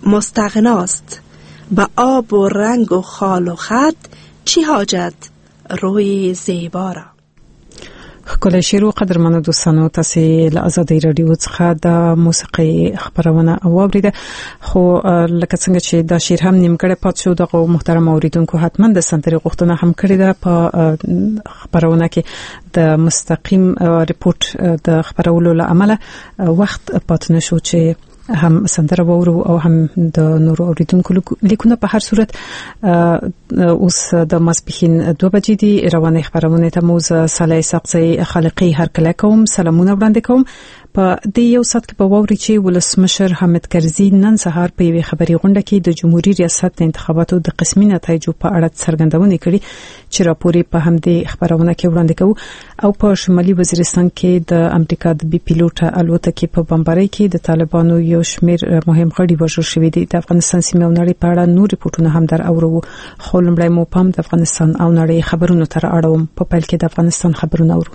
مستغناست. به آب و رنگ و خال و خط چی حاجت روی زیبا را. ښکلی شعر و قدرمنو دوستانو، تاسې له ازادۍ راډیو څخه د موسیقۍ خپرونه واورېده. خو لکه څنګه چې دا شعر هم نیمګړی پاتې شو، دغه محترم اوریدونکو حتما د سندرې غوښتنه هم کړې ده. په خپرونه کې د مستقیم ریپورت د خپرولو له امله وخت پاتې نشو چې هم سندره وورو او هم د نورو اوریدونکو لیکونه. په هر صورت اوس د ماسپښین 2 بجې دي. روانې خبرونه ته مو زه صالح سقزی خالقی هرکلی کوم، سلامونه وړاندې کوم. په دې یو سات کې په واوري چې ولسمشر حامد کرزي نن سهار په یوې خبري غونډه کې د جمهوریت ریاست د انتخاباتو د قسمي نتایجو په اړه څرګندونه کړې چې راپورې په همدې خبرونه کې وړاندې کوو. او په شمالي وزیرستان کې د امریکا د بي پیلوټ الوتکې په بمبارۍ کې د طالبانو یو شمېر مهم غړي وژل شوي دي. د افغانستان سیمه او نړۍ په اړه نور ریپورتونه هم در اورو، خو لومړی مو پام د افغانستان او نړۍ خبرونو ته اړوم. په پیل کې د افغانستان خبرونه اورو.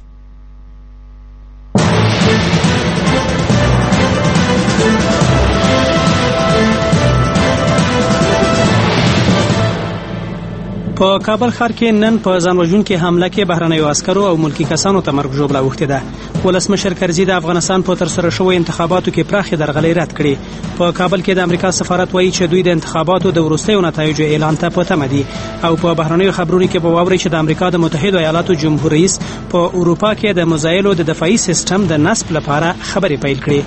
په کابل ښار کې نن په ځانوژونکې حمله کې بهرنیو عسکرو او ملکی کسانو ته مرګ ژوبله اوښتې ده. ولسمشر کرزي د افغانستان په ترسره شوی انتخاباتو کې پراخې درغلۍ رد کړې. په کابل کې د امریکا سفارت وایي چې دوی د انتخاباتو د وروستیو نتایجو اعلان ته په تمه دي. او په بهرنیو خبرونو کې به واورئ چې د امریکا د متحده ایالاتو جمهور رئیس په اروپا کې د مزایلو د دفاعي سیستم د نصب لپاره خبرې پیل کړې.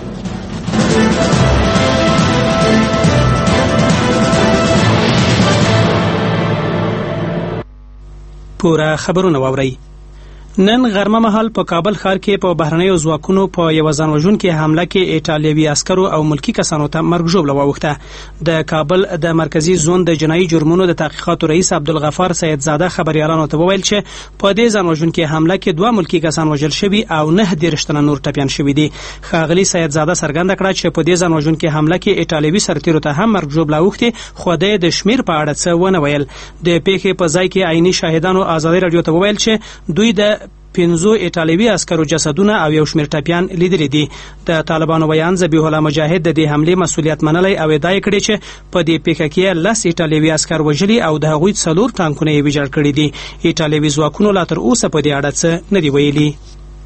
پوره خبرونه واورئ. نن غرمه مهال په کابل ښار کې په بهرنیو ځواکونو په یو ځانوژونکې حمله کې ایټالوي عسکرو او ملکی کسانو ته مرګ ژوبله واوښته. د کابل د مرکزی زون د جنایي جرمونو د تحقیقاتو رئیس عبدالغفار سیدزاده خبريالانو ته وویل چې په دې ځانوژونکې حمله کې 2 ملکی کسان وژل شوي او 19 تنه نور ټپیان شوي دي. ښاغلي سیدزاده څرګنده کړه چې په دې ځانوژونکې حمله کې ایټالوي سرتیرو ته هم مرګ ژوبله اوښتې، خو د شمیر په اړه څه ونه ویل. د پیښې په ځای کې عیني شاهدانو ازادي راډیو ته وویل چې دوی د 15 ایټالوي عسکرو جسدونه او یو شمېر ټپیان لیدلي دي. د طالبانو ویان ذبیح الله مجاهد د دې حملې مسؤلیت منلی او ادعا کړې چې په دې پیښه کې 10 ایټالوي عسکر وژلي او د هغوی 4 ټانکونه یې ویجاړ کړي دي. ایټالوي ځواکونو لا تر اوسه په دې اړه څه نه دی ویلي.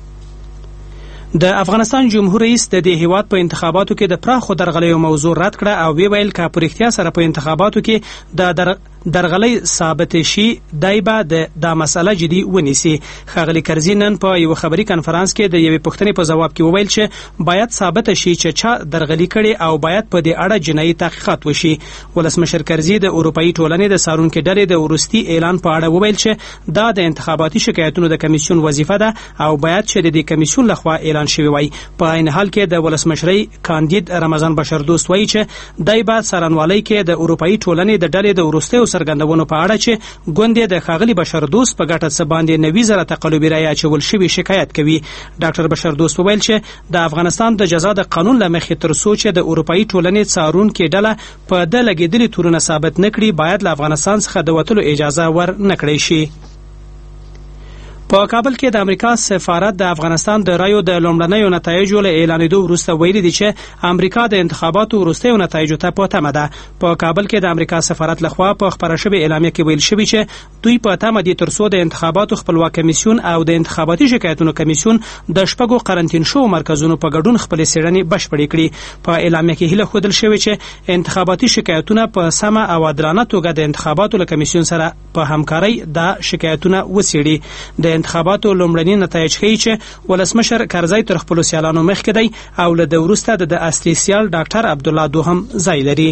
د افغانستان جمهور رئیس د دې هیواد په انتخاباتو کې د پراخو درغلیو موضوع رد کړه او ویل که په رښتیا سره په انتخاباتو کې د درغلۍ ثابت شي دایبه د مسله جدي ونیسي. ښاغلي کرزي نن په یو خبري کانفرنس کې د یوې پوښتنې په جواب کې وویل چې باید ثابت شي چې چا درغلي کړي او باید په دې اړه جنایي تحقیقات وشي. ولسمشر کرزي د اروپאי ټولنې د سارونکو ډلې د وروستي اعلان په اړه وویل چې دا د انتخاباتي شکایتونو د کمیسیون وظیفه ده او باید چې د دې کمیسیون لخوا اعلان شوی وي. په عین حال کې د ولسمشرۍ کاندید رمضان بشردوست وایي چې دای بعد سرانوالۍ کې د اروپאי ټولنې د ډلې د وروستیو څرګندونو په اړه چې ګوندې د ښاغلي بشردوست په ګټه څه باندې 90,000 تقلبي رایې اچول شوي شکایت کوي. ډاکټر بشردوست وویل چې د افغانستان د جزا د قانون له مخې تر څو چې د اروپאי ټولنې څارونکې ډله په د لګېدلي تورونه ثابت نکړي باید له افغانستان څخه د وتلو اجازه ور نکړي شي. په کابل کې د امریکا سفارت د افغانستان د رایو د لومړنیو نتایجو له اعلانېدو وروسته ویلي دي چې امریکا د انتخاباتو وروستیو نتایجو ته په تمه ده. په کابل کې د امریکا سفارت لخوا په خبره شوې اعلامیه کې ویل شوی چې دوی په تمه دي تر څو د انتخاباتو خپلواک کمیسیون او د انتخاباتي شکایتونو کمیسیون د شپږو قرنطین شو مرکزونو په ګډون خپل څېړنې بشپړې کړي. په اعلامیه کې هیله ښودل شوې چې انتخاباتي شکایتونه په سمه او عادلانه توګه د انتخاباتو له کمیسیون سره په همکارۍ د شکایتونه وڅېړي. د انتخاباتو لومړني نتایج ښیي چې ولسمشر کرزی تر خپلو سیالانو مخکې دی او له ده وروسته د اصلي سیال ډاکټر عبدالله دوهم ځای لري.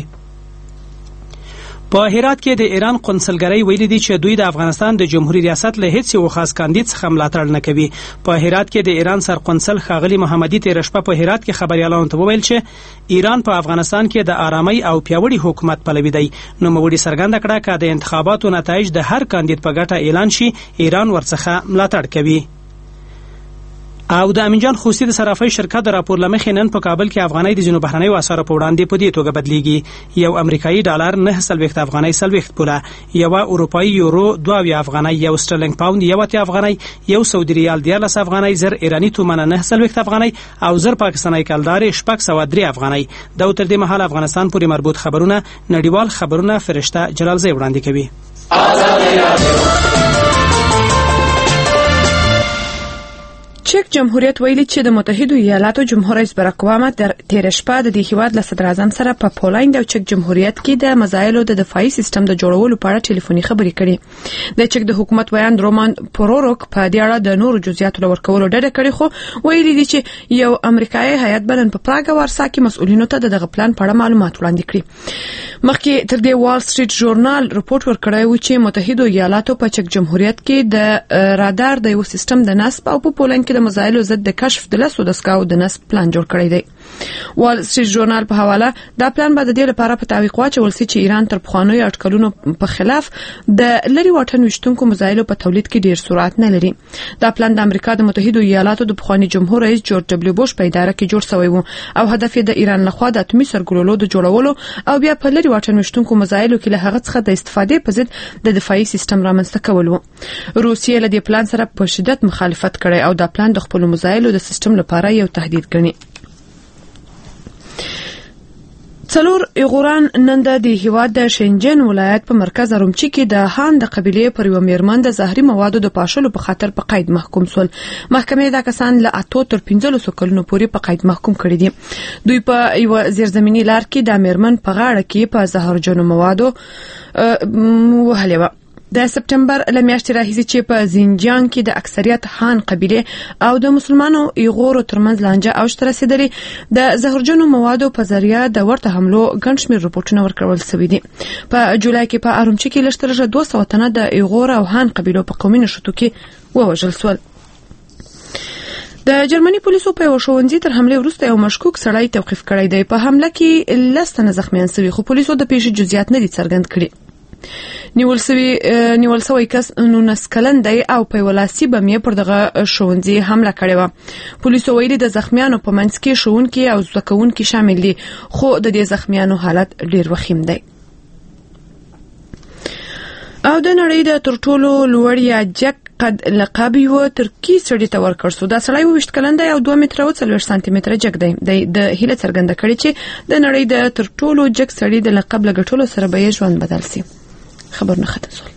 په هرات کې د ایران قونسلګرۍ ویلي دي چې دوی د افغانستان د جمهوریت ریاست له هیڅ یو خاص کاندید څخه ملاتړ نه کوي. په هرات کې د ایران سرقونسل ښاغلي محمدي تېره شپه په هرات کې خبريالانو ته وویل چې ایران په افغانستان کې د آرامۍ او پیاوړي حکومت پلوي دی. نوموړي څرګنده کړه چې د انتخاباتو نتایج د هر کاندید په ګټه اعلان شي ایران ورڅخه ملاتړ کوي. او د امین جان خوستی د صرافۍ شرکت د راپور لمخې نن په کابل کې افغانۍ د ځینو بهرنیو اسعارو په وړاندې په دې توګه بدلیږي. یو امریکایي ډالر 9.40 افغانۍ 40 پوله، یو اروپایي یورو 2 افغانۍ، یو سترلینګ پاوند 1 افغانۍ، یو سعودي ریال 14 افغانۍ، زر ایرانی تومنه 9.40 افغانۍ او زر پاکستاني کلدار 603 افغانۍ. دا تر دې مهال افغانستان پورې مربوط خبرونه نړیوال خبرونه فرشته جلالزی وړاندې کوي. چک جمهوریت ویلي چې د متحده ایالاتو جمهور رئیس باراک اوباما تیر شپه د دې هیواد له صدر اعظم سره په پولند او چک جمهوریت کې د مزایلو د دفاعي سیستم د جوړولو په اړه ټلیفوني خبرې کړې. د چک د حکومت ویاند رومان پروروک په دې اړه د نورو جزئیاتو ورکولو ډډه کړې، خو ویلي دي چې یو امریکایي هیئت بلن په پراګ او وارسا کې مسؤلینو ته دغه پلان په اړه معلومات وړاندې کړي. مخکې تر دې وال سټریټ ژورنال رپورت ورکړی و چې متحده ایالاتو په چک جمهوریت کې د رادار د یو سیستم د نصب او په پولند کې د مزایلو ضد د کشف د لاسو دسکاو د نصب پلان جوړ کړی دی. وال سټریټ ژورنال په حواله دا پلان به د دې لپاره په تعویق واچول سي چې ایران تر پخوانیو اټکلونو په خلاف د لری واټن وشتونکو مزایلو په تولید کې ډیر سرعت نه لري. دا پلان د امریکا د متحده ایالاتو د پخوانی جمهور رئیس جورج دبلیو بوش په اداره کې جوړ شوی و او هدف یې د ایران لخوا د اتمی سرګلولو د جوړولو او بیا په لری واټن وشتونکو مزایلو کې له هغه څخه د استفادې په ضد د دفاعي سیستم رامنځته کول و. روسیې له دې پلان سره په شدت مخالفت کړي او دا پلان د خپل مزایلو د سیستم لپاره یو تهدید ګڼي. څلور ایغوران نن د هیواد د شینجن ولایت په مرکز ارومچی کې د هان د قبيله پر یو میرمن د زهري موادو د پاشلو په خاطر په قید محکوم شول. محکمې دا کسان له 8 تر 15 کلونو پورې په قید محکوم کړي دي. دوی په یو زیرزمینی لار کې د میرمن په غاړه کې په زهرجنو موادو وهلې و. د سپټمبر لمیاشتې راهیسې چې په زینجیان کې د اکثریت هان قبيله او د مسلمانو ایغورو ترمنځ لانجه اوج ته رسیدلې، د زهرجنو موادو په ذریعہ د ورته حملو ګڼ شمېر رپورټونه ورکړل شوي دي. په جولای کې په ارومچی کې لږ تر 200 تنه د ایغور او هان قبيلو په قومي نښتو کې ووژل شول. د جرمني پولیسو په ښوونځي تر حمله وروسته یو مشکوک سړی توقیف کړی دی. په حمله کې 10 تنه زخمیان شوي، خو پولیسو د پیښې جزئیات نه دي څرګند کړي. نیول شوی کس 19 کلن دی او په ولاسي بمې پر دغه ښوونځي حمله کړې و. پولیسو ویلي د زخمیانو په منځ کې ښوونکي او زده کوونکي شامل دي، خو د دې زخمیانو حالت ډیر وخیم دی. او د نړۍ د تر ټولو لوړ یا جک قد لقب یو ترکی سړی ته ورکړ شو. دا سړی 20 کلن دی او 2 متره او 40 سانتي متره جګ دی. د هیله څرګنده کړې چې د نړۍ د تر ټولو جګ سړی د لقب لګټلو سره به یې ژوند بدل شي. خبرونه ختم شول.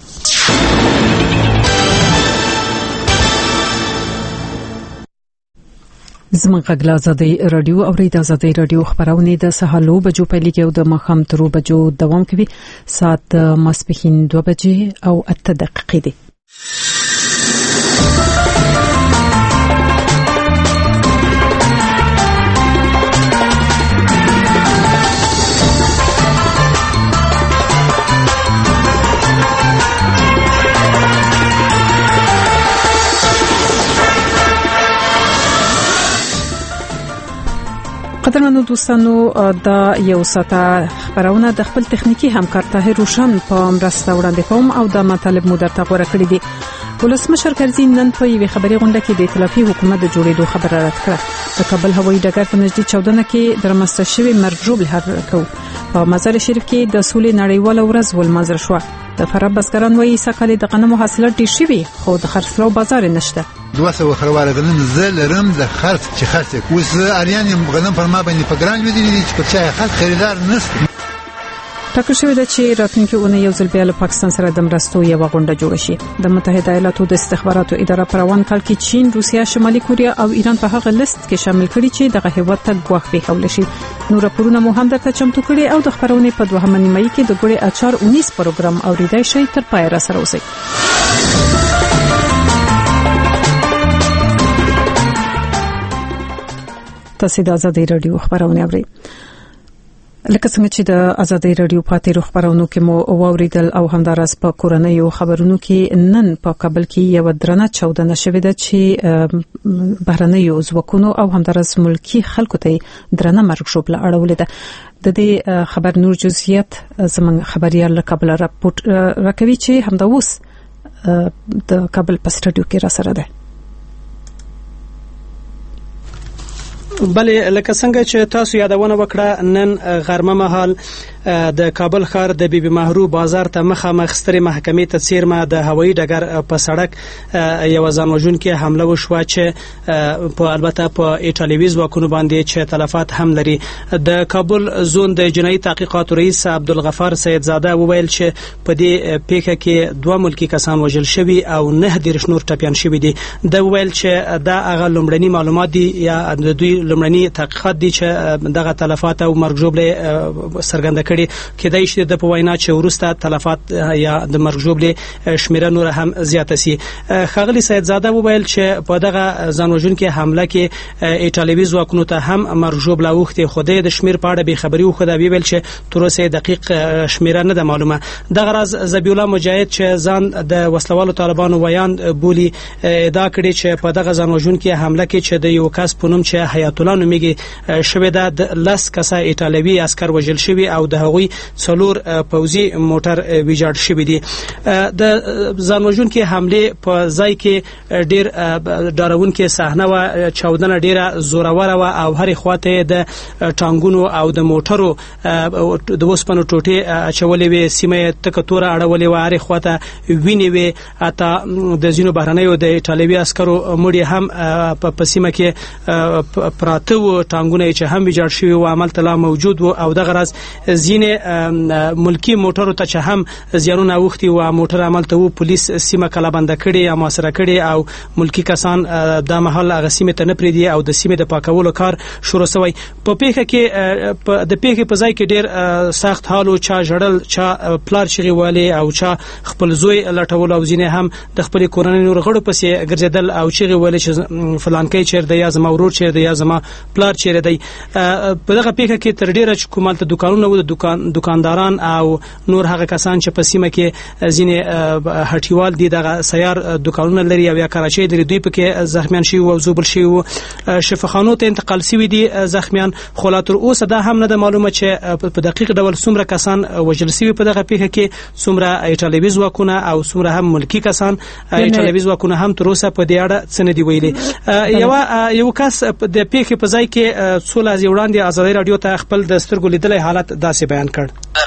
زموږ غږ له آزادۍ رادیو او د آزادۍ رادیو خبرونه د سهالو بجو پیلېږي او د ماښام تر بجو دوام کوي. ساعت ماسپښین 2 بجې او 8 دقیقې دي. قدرمنو دوستانو، دا یو ساعته خبرونه د خپل تخنیکی همکار طاهر روشن په مرسته وړاندې کوم او د مطالب مو درته غوړه کړې دي. ولسمشر کرزي نن په یوه خبري غونډه کې د ائتلافي حکومت د جوړېدو خبره رد کړه. د کابل هوایي ډګر په نږدې چاودنه کې درمسته شوی مرګ ژوبل هرکو په مزار شریف کې د سولې نړیواله ورځ ولمانځل شو. د فراه بزګران وایي سکهاله د غنمو حاصلات ډېر شوي خو د خرڅلاو بازار نشته. 200 خروار غنم زلرم د خرڅ چې خرڅ کوس اریان غنم پر ما باندې پګران ودی چې په چا خرڅ خریدار نشته. ټاکل شوی دی چې راتلونکي اونۍ یو ځل بیا له پاکستان سره د مرستو یو غونډه جوړه شي. د متحده ایالاتو د استخباراتو اداره په روان کال کې چین، روسیا، شمالي کوریا او ایران په هغه لیست کې شامل کړي چې دغه هیواد ته ګواښ پیښول شي. نور راپورونه مو هم درته چمتو کړي او د خبرونې په 2 نیمایي کې د ګوړې اچار 19 پروګرام اوریدای شي. تر پای را سره اوسئ. تاسو د آزادۍ رادیو خبرونه اورئ. لکه څنګه چې د آزادۍ رادیو پاتې خبرونو کې مو اوریدل او همدارس په کورنۍ خبرونو کې نن په کابل کې یو درنه چاودنه شوې ده چې بهرنیو ځواکونو او همدارس ملکی خلکو ته درنه مرګ ژوبله اړولې ده. د دې خبر نور جزئیات زموږ خبريال له کابل راپورټ راکوي چې همدا اوس د کابل په سټډیو کې را سره ده. بله لکه څنګه چې تاسو یادونه وکړه نن غرمه مهال د کابل ښار د بیبي محرو بازار ته مخامخ سترې محکمې ته څیرمه د هوایي ډګر په سړک یو ځانوژونکې حمله وشوه چې په البته په ایټالوي ځواکونو باندې چې تلفات هم لري. د کابل زون د جنایي تحقیقاتو رئیس عبدالغفار سیدزاده وویل چې په دې پیښه کې 2 ملکی کسان وژل شوي او 9 نور ټپیان شوي دي. د ویل چې دا هغه لومړني معلومات دي یا د دوی لومړني تحقیقات دي چې دغه تلفات او مرګ ژوبله څرګنده کړي. کېدای شي د په وینا چې ورسته تلفات یا د مرګ ژوبله شمیره نور هم زیاته سي. ښاغلي سیدزاده وویل چې په دغه ځانوژونکې حمله کې ایټالوي ځواکونو ته هم مرګ ژوبله اوښتې، خو د شمیر په اړه بې خبري وښوده. ویل چې تر اوسه دقیق شمیره نه ده معلومه. دغه راز ذبیح الله مجاهد چې ځان د وسلوالو طالبانو ویان بولی ادعا کړې چې په دغه ځانوژونکې حمله کې چې د یو کس په نوم چې حیات الله نومیږي شوې ده، د 10 کسه ایټالوي عسكر وژل شوي او د هغوی 4 پوځي موټر ویجاړ شوي دي. د ځانوژونکې حمله په ځای کې ډیر ډارونکې صحنه و، چاودنه ډیره زوروره و او هرې خواته د ټانګونو او د موټرو د وسپنو ټوټې اچولې وې، سیمه تکه توره اړولې و، هرې خواته وینې وې. اته د ځینو بهرنیو د ایټالوي عسکرو مړي هم په سیمه کې پراته و، ټانګونه چې هم ویجاړ شوي و، عمل تلا موجود و او دغه راز ځینې ملکی موټرو ته چې هم زیانونه اوښتي و، موټر عمل ته و، پولیس سیمه کلابنده کړې یا محاصره کړې او ملکی کسان د محل هغه سیمه ته نه پریدي او د سیمه د پاکولو کار شروع شوی. په پیښه کې د پیښې په ځای کې ډیر سخت حال او چا جړل، چا پلار چغي والی او چا خپل زوی لټول او ځینې هم د خپل کورنۍ نور غړو پسې ګرځیدل او چغي والی چې فلان کې چیر دی یا زما ورور چیر دی یا زما پلار چیر دی. په دغه پیښه کې تر ډیره چې کومه دکانونه و، د دکانداران او نور هغه کسان چې په سیمه کې ځینې هټیوال دي دغه سیار دکانونه لري او یا کراچۍ لري، دوی پکې زخمیان شوي او زوبل شوي و، شفاخانو ته انتقال شوي دي زخمیان. خو لا تر اوسه دا هم نه ده معلومه چې په دقیق ډول څومره کسان وژل شوي په دغه پیښه کې، څومره ایټالوي ځواکونه او څومره هم ملکی کسان. ایټالوي ځواکونه هم تر اوسه په دې اړه څه نه دي ویلي. یو کس د پیښې په ځای کې څو ورځې وړاندې آزادۍ رادیو ته خپل د سترګو لیدلې حالت داسې بیان کړ.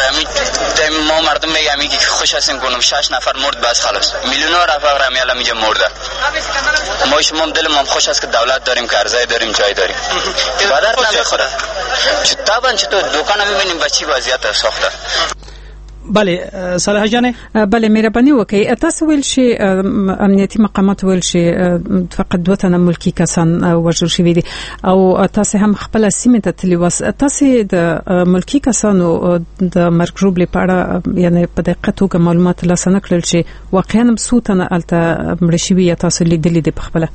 ما مردم میگم که خوش هستیم کنم 6 نفر مرد بس خلاص میلیون‌ها رفقا را میالم اینجا مرده. ما شما دلم خوش است که دولت داریم، که ارزای داریم، جای داریم. بدر نمیخوره. طبعا چطور دکان میبینیم بچی وضعیت ساخته. بله صالح جان، بله مهرباني وکړئ. تاسو ویل شي امنیتي مقامات ویل شي فقط 2 تنه ملکی کسان وژل شوي دي او تاسو هم خپل سیمه ته تللی واس. تاسو د ملکی کسانو د مرګ ژوبلې په اړه یعنی په دقیقه توګه معلومات ترلاسه نکړل چې واقعا څو تنه الته مړ شوي یا تاسو لیدلې دي په خپل؟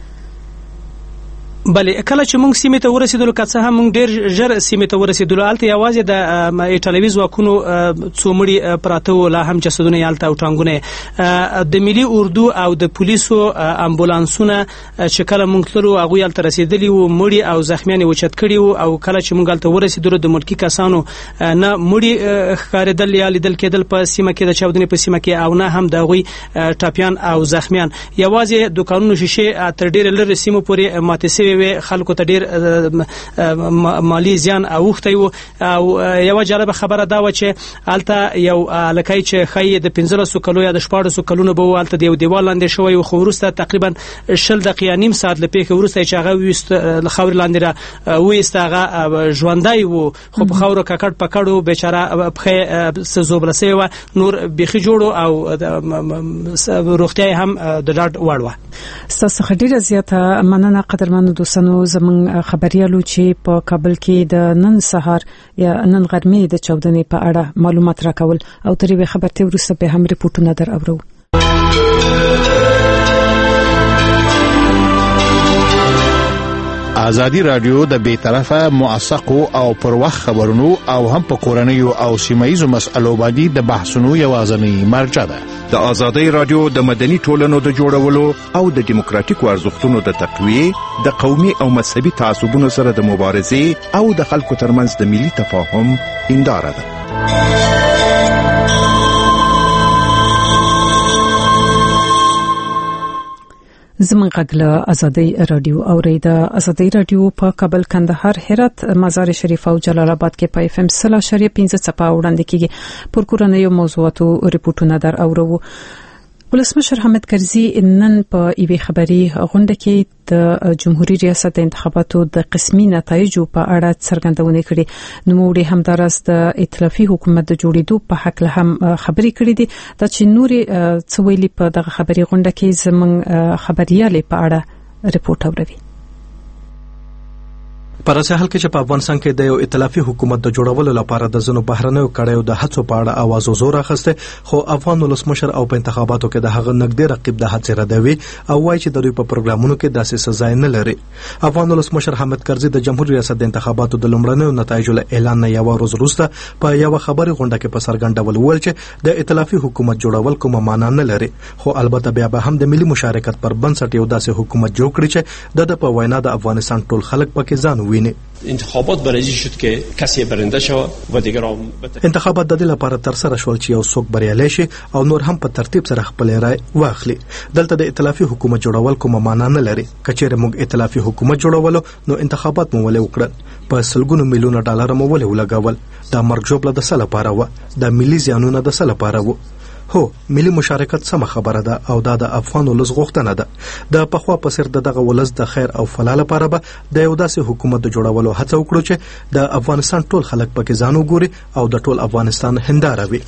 بله کله چې موږ سیمه ته ورسېدلو، که څه هم موږ ډیر ژر سیمه ته ورسېدلو، الته یوازې د ایټالوي ځواکونو څو مړي پراته و، لا هم جسدونه یې الته او ټانګونه. د ملي اردو او د پولیسو امبولانسونه چې کله موږ تلو هغوی الته رسېدلي و، مړي او زخمیان یې اوچت کړي و او کله چې موږ الته ورسېدلو د ملکي کسانو نه مړي ښکارېدل یا لیدل کېدل په سیمه کې، د چاودنې په سیمه کې، او نه هم د هغوی ټاپیان او زخمیان. یوازې دوکانونو شیشې تر ډېرې لرې سیمو پورې ماتې سوي وي، خلکو ته ډېر مالی زیان اوښتی و. او یوه جالبه خبره دا و چې هلته یو هلکی چې ښایي د 15 کلو یا د 14 کلونو به و، هلته د یو دیوال لاندې شوی و، خو وروسته تقریبا 20 دقیقې یا نیم ساعت له پیښې وروسته چې هغه له خاورې لاندې را وایسته، هغه ژوندی و خو په خاورو ککړ پکړ و، بیچاره پښې څه زوبله سوې وه، نور بیخي جوړ او روغتیا یې هم د ډاډ وړ وه. ستاسو څخه ډېره زیاته مننه قدرمنو دوستانو. زموږ خبريالو چې په کابل کې د نن سهار یا نن غرمې د چاودنې په اړه معلومات راکول او ترې به خبرته ورسره به هم ریپورتونه در اورو. ازادي رادیو د بیطرفه موثقو او پر وخت خبرونو او هم په کورنیو او سیمایي مسألو باندې د بحثونو یوازنی مرجع ده. د ازادي رادیو د مدني ټولنو د جوړولو او د دیموکراتیکو ارزښتونو د تقویه، د قومي او مذهبي تعصبونو سره د مبارزې او د خلکو ترمنځ د ملي تفاهم هنداره ده. زموږ غږ ازادي رادیو اوریدا ازادي رادیو په کابل کندهار هرات مزار شریف او جلال آباد کې په اف ام 0.15 چپا وړاندې کیږي پر کورنیو موضوعاتو ریپورتونه در اورو. ولسمشر حامد کرزي نن په ایوي خبري غونډه کې د جمهوریت ریاست انتخاباتو د قسمي نتایجو په اړه څرګندونه کړې. نو موږ همدارس د ائتلافي حکومت د جوړېدو په حق له هم خبري کړې دي د چې نوري څویلي په دغه خبري غونډه کې زموږ خبريالي په اړه ریپورت اوروي. پر ساحل کې چې په افغانستان کې د یو ائتلافي حکومت د جوړولو لپاره د ځینو بهرنیو کړیو د هڅو په اړه आवाज زور اخیسته، خو افغان ولسمشر او په انتخاباتو کې د هغه نږدې رقیب د هڅې ردوي او وایي چې د دوی په پروګرامونو کې داسې سزا نه لري. افغان ولسمشر حامد کرزي د جمهوریت ریاست د انتخاباتو د لومړنیو نتایجو له اعلان نه یو ورځ وروسته په یو خبري غونډه کې په څرګند ډول وویل چې د ائتلافي حکومت جوړول کومه معنا نه لري، خو البته بیا به هم د ملي مشارکت پر بنسټ یو داسې حکومت جوړ کړي چې د په وینا د افغانستان ټول خلک پکې ځان ویني. انتخابات برای شد که کسی برنده شود و دیگران انتخابات د دې لپاره تر سره شول چې یو څوک بریالی شي او نور هم په ترتیب سره خپل رائے واخلي. دلته د ائتلافي حکومت جوړول کومه معنا نه لري. کچېره موږ ائتلافي حکومت جوړولو نو انتخابات مو ولې وکړل، په سلګونو میلیونه ډالر مو ولې ولګول، دا مرګ جوړه د سل لپاره و، دا ملي زیانونه د سل لپاره و. هو ملي مشارکت سم خبره ده او دا د افغان ولس غوښتنه ده. د پخوا په سر دغه ولس د خیر او فلاح لپاره به د یو داسې حکومت د جوړولو هڅه وکړو چې د افغانستان ټول خلک پکې ځان وګوري او د ټول افغانستان هنداره وي.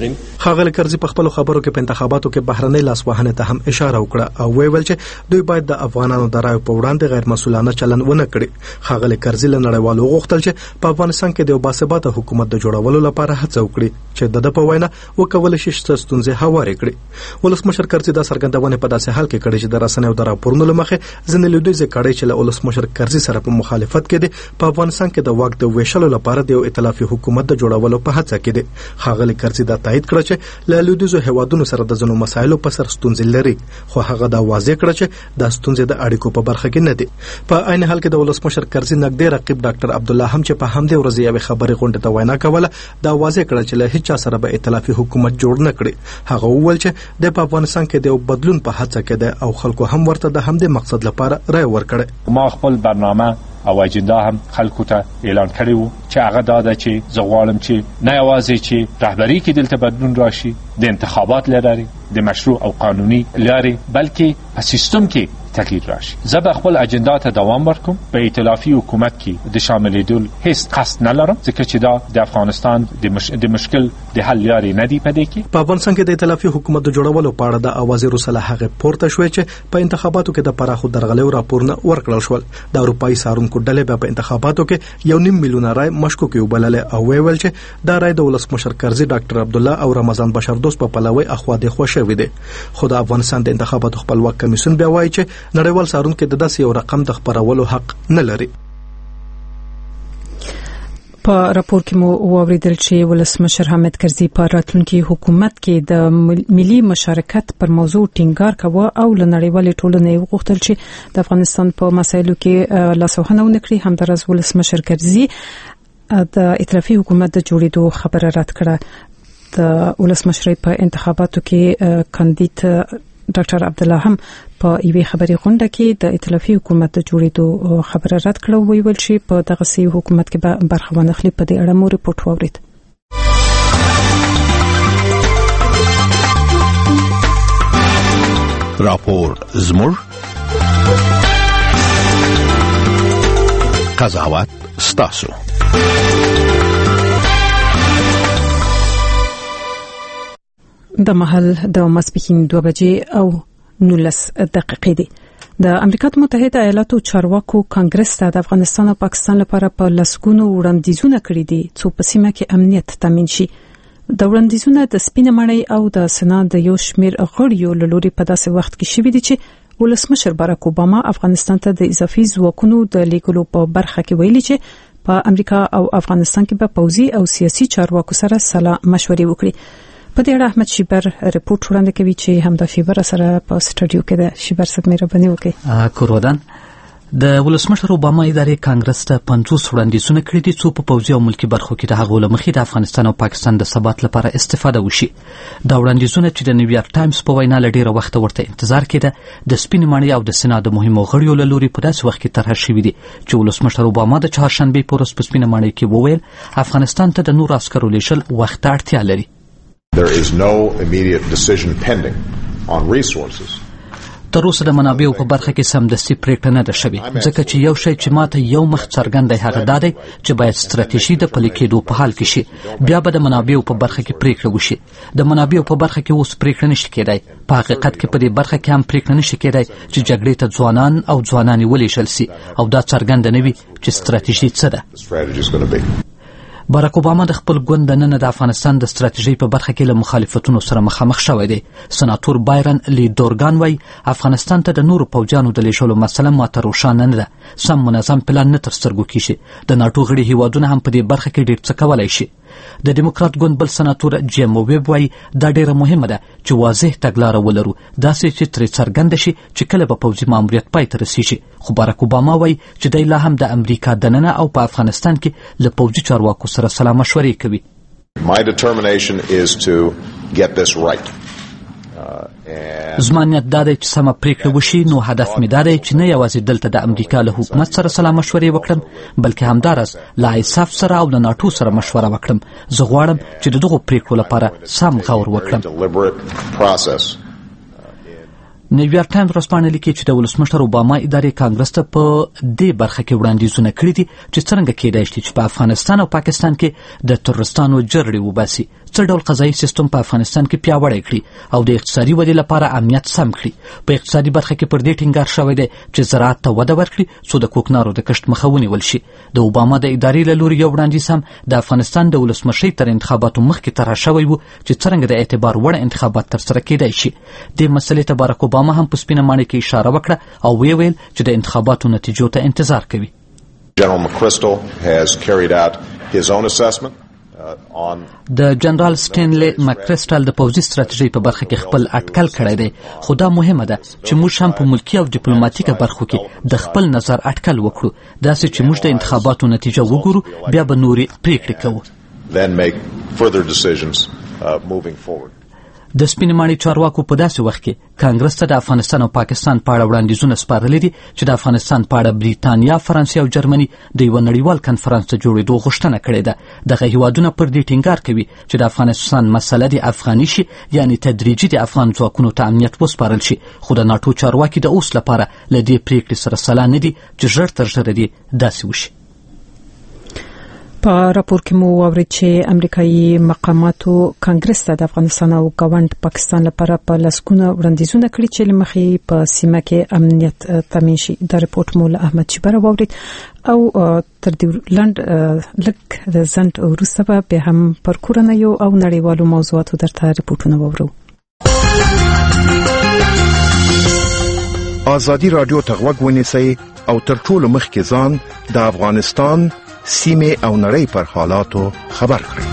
ښاغلی کرزي په خپل خبرو کې په انتخاباتو کې بهرنۍ لاسوهنې ته هم اشاره وکړه او ویل چې دوی باید د افغانانو د رایو په وړاندې غیر مسؤلانه چلند ونه کړي. ښاغلی کرزي له نړیوالو غوښتل چې په افغانستان کې د یو باثباته حکومت د جوړولو لپاره هڅه وکړي چې د په وینا وکولای شي ستونزې هوارې کړي. ولسمشر کرزي دا څرګندونه په داسې حال کې کړې چې د رسنیو د راپورونو لمخې ځینې لیدونکي کړي چې له ولسمشر کرزي سره په مخالفت کې دي په افغانستان کې د واک د ویشلو لپاره د یو ائتلافي حکومت د جوړولو په هڅه کې دي. ښاغلی کرزي دا تایید کړ چې له لیدونکو هیوادونو سره د ځینو مسایلو په سر ستونزې لري، خو هغه دا واضح کړ چې د ستونزې د اړیکو په برخه کې نه دي. په عین حال کې د ولسمشر کرزي نږدې رقیب ډاکټر عبدالله هم چې په همدې ورځ یو خبري غونډه ته وینا کوله دا واضح کړ چې له هیڅ سره به ائتلافي حکومت جوړ نه کړي. هغه وویل چې د افغانستان کې د بدلون په هڅه کې ده او خلکو هم ورته د همدې مقصد لپاره رای ورکړي. ما خپل برنامه او اجندا هم خلکو ته اعلان کړی وو چې هغه دا ده چې زه غواړم چې نه یوازې چې رهبري کې دلته بدلون راشي، د انتخابات لري، د مشروع او قانوني لري، بلکې په سیستم کې تغییر راشي. زه به خپل اجندا ته دوام ورکوم. په ائتلافي حکومت کې د شاملېدل هیڅ قصد نه لرم ځکه چې دا د افغانستان د مشکل د حل لارې نه دی پدې کې. په افغانستان کې د ائتلافي حکومت د جوړولو په اړه د اواز وروسته هغه پورته شوې چې په انتخاباتو کې د پراخو درغلیو راپورونه ورکړل شول. د اروپאי سارونکو ډلې په انتخاباتو کې 1.5 میلیون رای مشکوک وبلل او ویل چې دا رای د ولسمشر کرزي ډاکټر عبدالله او رمضان بشردوست په پلوي اخوا د خوشوي دي. خو د افغانستان د انتخاباتو خپلواک کمیسیون بیا وایي چې نړیوال سارونکو د داسې یو رقم د خبرولو حق نه لري. په راپور کې مو واوریدل چې ولسمشر حامد کرزي په راتلونکي حکومت کې د ملي مشارکت پر موضوع ټینګار کاوه او له نړیوالې ټولنې وغوښتل چې د افغانستان په مسایلو کې لاسوهنه ونه کړي. همدارس ولسمشر کرزي د ائتلافي حکومت د جوړېدو خبره رد کړه. د ولسمشر په انتخاباتو کې کاندید ډاکټر عبدالله هم په ایوي خبري غونډه کې د ائتلافي حکومت د جوړېدو خبره رد کړه او ویل چې په دغه سي حکومت کې به برخه ونخلي. په دې اړه مو ریپورت واورید. راپور زموږ قضاوت ستاسو. د محل د ماسپښین 2 بجې او 19 دقیقې دي. د امریکا متحده ایالاتو چارواکو کانګرس ته د افغانستان او پاکستان لپاره په لسګونو وړاندیزونه کړي دي څو په سیمه کې امنیت تامین شي. د وړاندیزونه د سپینه مړی او د سنا د یو شمیر غړیو له لوري په داسې وخت کې شوي دي چې ولسمشر باراک اوباما افغانستان ته د اضافي ځواکونو د لیږلو په برخه کې ویلي چې په امریکا او افغانستان کې به پوځي او سیاسي چارواکو سره سلا مشورې وکړي. په دې اړه احمد شیبر ریپورت وړاندې کوي چې همدا شیبر سره په سټوډیو کې ده. شیبر صاحب مهرباني وکړئ. کورودان د ولسمشر اوباما ادارې کانګرس ته 50 وړاندیزونه کړي دي څو په پوځي او ملکي برخو کې د هغو له مخې د افغانستان او پاکستان د ثبات لپاره استفاده وشي. دا وړاندیزونه چې د نیویارک ټایمز په وینا له ډېره وخته ورته انتظار کېده د سپینې ماڼۍ او د سنا د مهمو غړیو له لوري په داسې وخت کې طرحه شوي دي چې ولسمشر اوباما د چهارشنبې په ورځ په سپینه ماڼۍ کې وویل افغانستان ته د نورو عسکرو لیږل وخت ته اړتیا لري. There is no immediate decision pending on resources. تر اوسه د منابعو په برخه کې سمدستي پریکړه نه ده شوې ځکه چې یو شی چې ماته یو مخ څرګند دی هغه دا دی چې باید ستراتیژي د پلي کېدو په حال کې شي بیا به د منابعو په برخه کې پریکړه وشي. د منابعو په برخه کې اوس پریکړه نشي کېدای. په حقیقت کې په دې برخه کې هم پریکړه نشي کېدای چې جګړې ته ځوانان او ځوانانې ولیږل سي او دا څرګنده نه وي چې ستراتیژي څه ده. باراک اوباما د خپل ګوند دننه د افغانستان د ستراتیژۍ په برخه کې له مخالفتونو سره مخامخ شوی دی. سناتور بایرن لی دورګان وایي افغانستان ته د نورو پوځیانو د لیږلو مسله ماته روښانه نه ده. سم منظم پلان نه تر سترګو کیږي. د ناټو غړي هیوادونه هم په دې برخه کې ډېر څه کولی شي. د ډیموکرات ګوند بل سناتور جیم ویب وایي دا ډېره مهمه ده چې واضح تګلاره ولرو داسې چې ترې څرګنده شي چې کله به پوځي ماموریت پای ته رسیږي. خو باراک اوباما وایي چې دی لا هم د امریکا دننه او په افغانستان کې له پوځي چارواکو سره سلا مشورې کوي. My determination is to get this right. زما نیت دا دی چې سمه پریکړه وشي نو هدف مې دا دی چې نه یوازې دلته د امریکا له حکومت سره سلا مشورې وکړم بلکې همداراز له ISAF سره او له ناټو سره مشوره وکړم. زه غواړم چې د دغو پریکړو لپاره سم غور وکړم. نیویارک ټایمز ورځپاڼه لیکي چې د ولسمشر اوباما ادارې کانګرس ته په دې برخه کې وړاندیزونه کړي دي چې څرنګه کېدای شي چې په افغانستان او پاکستان کې د تروریستانو جرړې وباسي څه ډول قضایي سیستم په افغانستان کې پیاوړی کړي او د اقتصادي ودې لپاره امنیت سم کړي. په اقتصادي برخه کې پر دې ټینګار شوی دی چې زراعت ته وده ورکړي څو د کوکنارو د کښت مخه ونیول شي. د اوباما د ادارې له لوري یو وړاندیز هم د افغانستان د ولسمشۍ تر انتخاباتو مخکې طرحه شوی و چې څرنګه د اعتبار وړ انتخابات ترسره کېدای شي. دې مسلې ته باراک اوباما هم په سپینه ماڼۍ کې اشاره وکړه او ویې ویل چې د انتخاباتو نتیجو ته انتظار کوي. General McChrystal has carried out his own assessment د جنرال سټینلی مکرسټل د پوځي ستراتیژۍ په برخه کې خپل اټکل کړی دی خو دا مهمه ده چې موږ هم په ملکی او ډیپلوماټیکه برخو کې د خپل نظر اټکل وکړو داسې چې موږ د انتخاباتو نتیجه وګورو بیا به نورې پریکړې کوو. Then make further decisions moving forward. د سپینې ماڼۍ چارواکو په داسې وخت کې کانګرس ته د افغانستان او پاکستان په اړه وړاندیزونه سپارلي دي چې د افغانستان په اړه بریتانیا، فرانسې او جرمني د یوه نړیوال کنفرانس ته جوړېدو غوښتنه کړې ده. دغه هیوادونه پر دې ټینګار کوي چې د افغانستان مسله د افغاني شي یعنې تدریجي د افغان ځواکونو ته امنیت وسپارل شي. خو د ناټو چارواکي د اوس لپاره له دې پریکړې سره سلا نه دي چې ژر تر ژره دې داسې وشي. په راپور کې مو واورید چې امریکایي مقاماتو کانګرس ته د افغانستان او ګاونډ پاکستان لپاره په لسګونه وړاندیزونه کړي چې لمخې په سیمه کې امنیت تامین شي. دا رپورت مو له احمد شبر واورید او تر دې لاند لک د زند وروسته به هم پر کورنیو او نړیوالو موضوعاتو درته رپورټونه واورو. ازادي رادیو ته غوږ ونیسئ او تر ټولو مخکې ځان د افغانستان سیمه او نړۍ پر حالاتو خبر کړئ.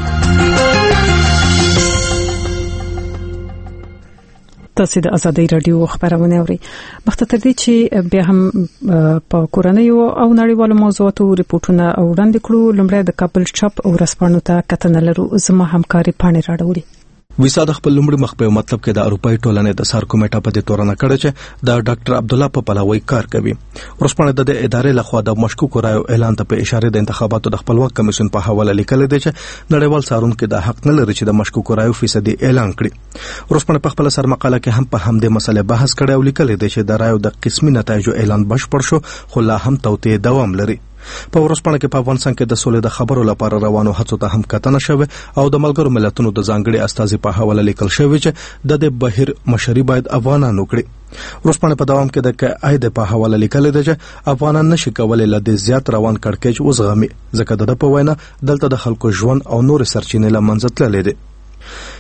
تاسو د ازادي رادیو خبرونه اورئ. مخته تر دې چې بیا هم په کورنیو او نړیوالو موضوعاتو رپورټونه وړاندې کړو لومړی د کابل چاپ او ورځپاڼو ته کتنه لرو. زما همکاري پاڼې راډولې. ویسا د خپل لومړي مخ په مطلب کې د اروپאי ټولنې د سار کمیټه په دې تورنه کړه چې د ډاکټر عبد الله په پلاوی کار کوي. ورسپانه د ادارې لخوا د مشکوک رایو اعلان ته په اشاره د انتخاباتو د خپلواک کمیسیون په حواله لیکل دي چې نړیوال څارونکو د حق نه لري چې د مشکوک رایو فیصدي اعلان کړي. ورسپانه په خپل سر مقاله کې هم په همدې مسله بحث کړي او لیکل دي چې د رایو د قسمي نتایجو اعلان بشپړ شو خو لا هم توطئه دوام لري. په ورسپانه کې په افغانستان کې د سولې د خبرو لپاره روانو هڅو ته هم کتنه شوه او د ملګرو ملتونو د ځانګړي استازي په حواله لیکل شوی چې د بهیر مشري باید افغانان وکړي. ورسپانه په دوام کې د قاعده په حواله لیکل دي چې افغانان نشي کولای لدې زیات روان کړکېچ وزغمي ځکه د په وینا دلته د خلکو ژوند او نور سرچینې لمنځه تللې دي.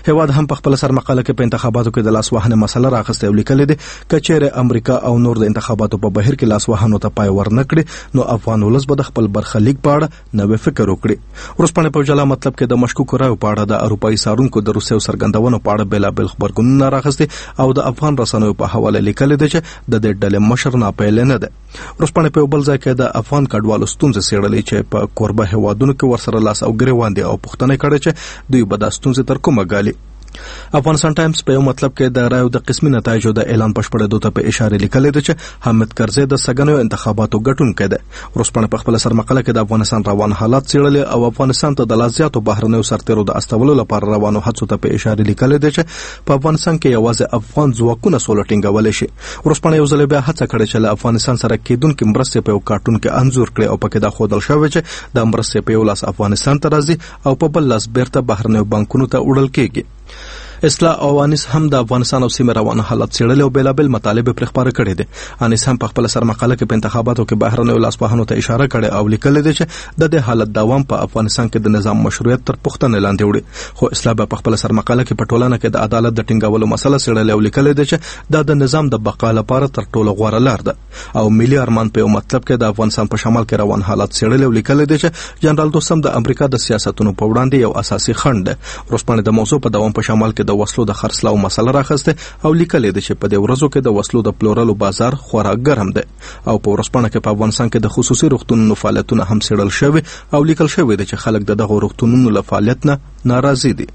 هواد هم په خپل سرمقاله کې په انتخاباتو کې د لاسوهنې مسله راغسته ولیکل دي کچېره امریکا او نور د انتخاباتو په بهیر کې لاسوهنو ته پای ورنکړي نو افغان ولس به د خپل برخلیک په اړه نوې فکر وکړي. ورسپانې په جلا مطلب کې د مشکوک راو په اړه د اروپאי سارونکو د روسیې سرګندونو په اړه بېلابېل خبرګونونه راغسته او د افغان رسنیو په حواله لیکل دي چې د دې ډلې مشر ناپیل نه ده. ورسپانې په بل ځای کې د افغان کډوالو ستونزې څېړلې چې په کوربه هوادونو کې ورسره لاس او ګریوان دي او پوښتنه کړې چې دوی به د ستونزې تر کومه ګالي. افغانستان ټایمز په یو مطلب کې د رایو د قسمي نتایجو د اعلان پښپړېدو ته په اشاره لیکلې ده چې حامد کرزي د سګنیو انتخاباتو ګټونکی دی. ورسپانې په خپل سرمقاله کې د افغانستان روان حالات څېړلې او افغانستان ته د لا زیاتو بهرنیو سرتیرو د استولو لپاره روانو هڅو ته په اشاره لیکلې ده چې په افغانستان کې یوازې افغان ځواکونه سوله ټینګولی شي. ورسپانې یو ځل بیا هڅه کړې چې له افغانستان سره کېدونکې مرستې په یو کارټون کې انځور کړي او پکې دا ښودل شوی چې د مرستې په یو لاس افغانستان ته راځي او په بل لاس بیرته بهرنیو بانکونو ته وړل کېږي. اصلاح او انیس هم د افغانستان او سیمه روانه حالت څېړلې او بېلابېل مطالب پرې خپاره کړي دي. انیس هم په خپل سرمقاله کې په انتخاباتو کې بهرنیو لاسوهنو ته اشاره کړې او لیکلي دي چې د دې حالت دوام په افغانستان کې د نظام مشروعیت تر پوښتنې لاندې وړي. خو اصلاح په خپل سرمقاله کې په ټولنه کې د عدالت د ټینګولو مسله څېړلې او لیکلي دي چې دا د نظام د بقا لپاره تر ټولو غوره لار ده او ملي ارمان په یو مطلب کې د افغانستان په شمال کې روان حالت څېړلې او لیکلي دي چې جنرال دوستم د امریکا د سیاستونو په وړاندې یو اساسي خنډ ده. ورسپانې د موضوع په دوام په شمال کې د وسلو د خرڅلاو مسله راخسته او لیکلې ده چې په دې ورځو کې د وسلو د پلورلو بازار خورا ګرم ده او په ورسپانه کې په افغانستان کې د خصوصي روغتونونو فعالیتونه هم څېړل شوي او لیکل شوی ده چې خلک دغه روغتونونو له فعالیت نه ناراضي دي.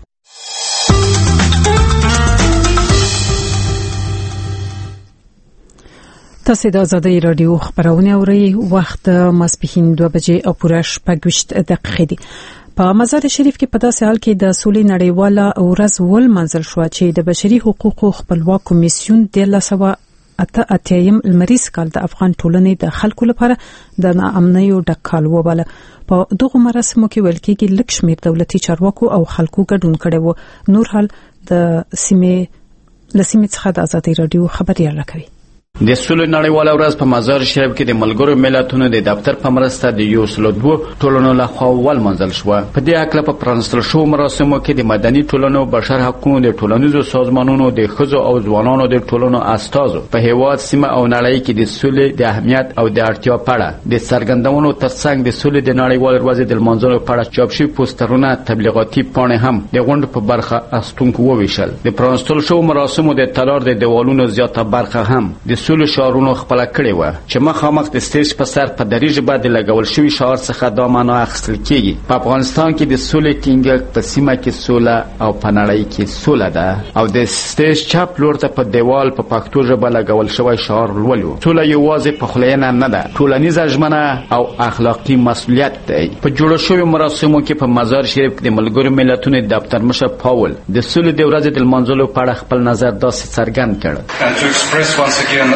تاسو د آزادۍ رادیو خبرونه اورئ. وخت ماسپښین 2 بجې او پوره 6 دقیقې دي. په مزار شریف کې په داسې حال کې د سولې نړیواله ورځ ولمنځل شو چې د بشري حقوقو خپلواک کمیسیون د 1988 لمریز کال د افغان ټولنې د خلکو لپاره د ناامنیو ډکال وباله. په دغه مراسمو کې ویل کېږي لږ شمېر دولتي چارواکو او خلکو ګډون کړي وو. نور حال د سیمې څخه د آزادۍ رادیو خبريال راکوي. د سولې نړیواله ورځ په مزار شریف کې د ملګرو ملتونو د دفتر په مرسته د 102 ټولنو لخوا ولمنځل شو. په دې اړه په پرانستل شو مراسمو کې د مدني ټولنو، بشر حقوقو د ټولنیزو سازمانونو، د ښځو او ځوانانو د ټولنو استازو په هیواد سیمه او نړۍ کې د سولې د اهمیت او د اړتیا په اړه د څرګندونو ترڅنګ د سولې د نړیواله ورځ د لمانځلو په اړه چاپ شوي پوسټرونه، تبلیغاتي پاڼې هم د غونډې په برخه استونکو وویشل. د پرانستل شو مراسمو د تالار د دیوالونو زیاته برخه هم د سولې شعارونو خپل کړي و چې مخامخ د سټیج په سر په دری ژبه د لګول شوی شعار څخه دا معنا اخیستل کیږي: په افغانستان کې د سولې ټینګښت په سیمه کې سوله او په نړۍ کې سوله ده. او د سټیج چپ لور ته په دیوال په پښتو ژبه لګول شوی شعار لولو: سوله یوازې په خلینه نه ده، ټولنیزه ژمنه او اخلاقی مسؤلیت دی. په جوړ شوی مراسمو کې په مزار شریف کې د ملګرو ملتونو دفتر مشر پاول د سولې د ورځې د لمانځلو په اړه خپل نظر داسې څرګند کړ.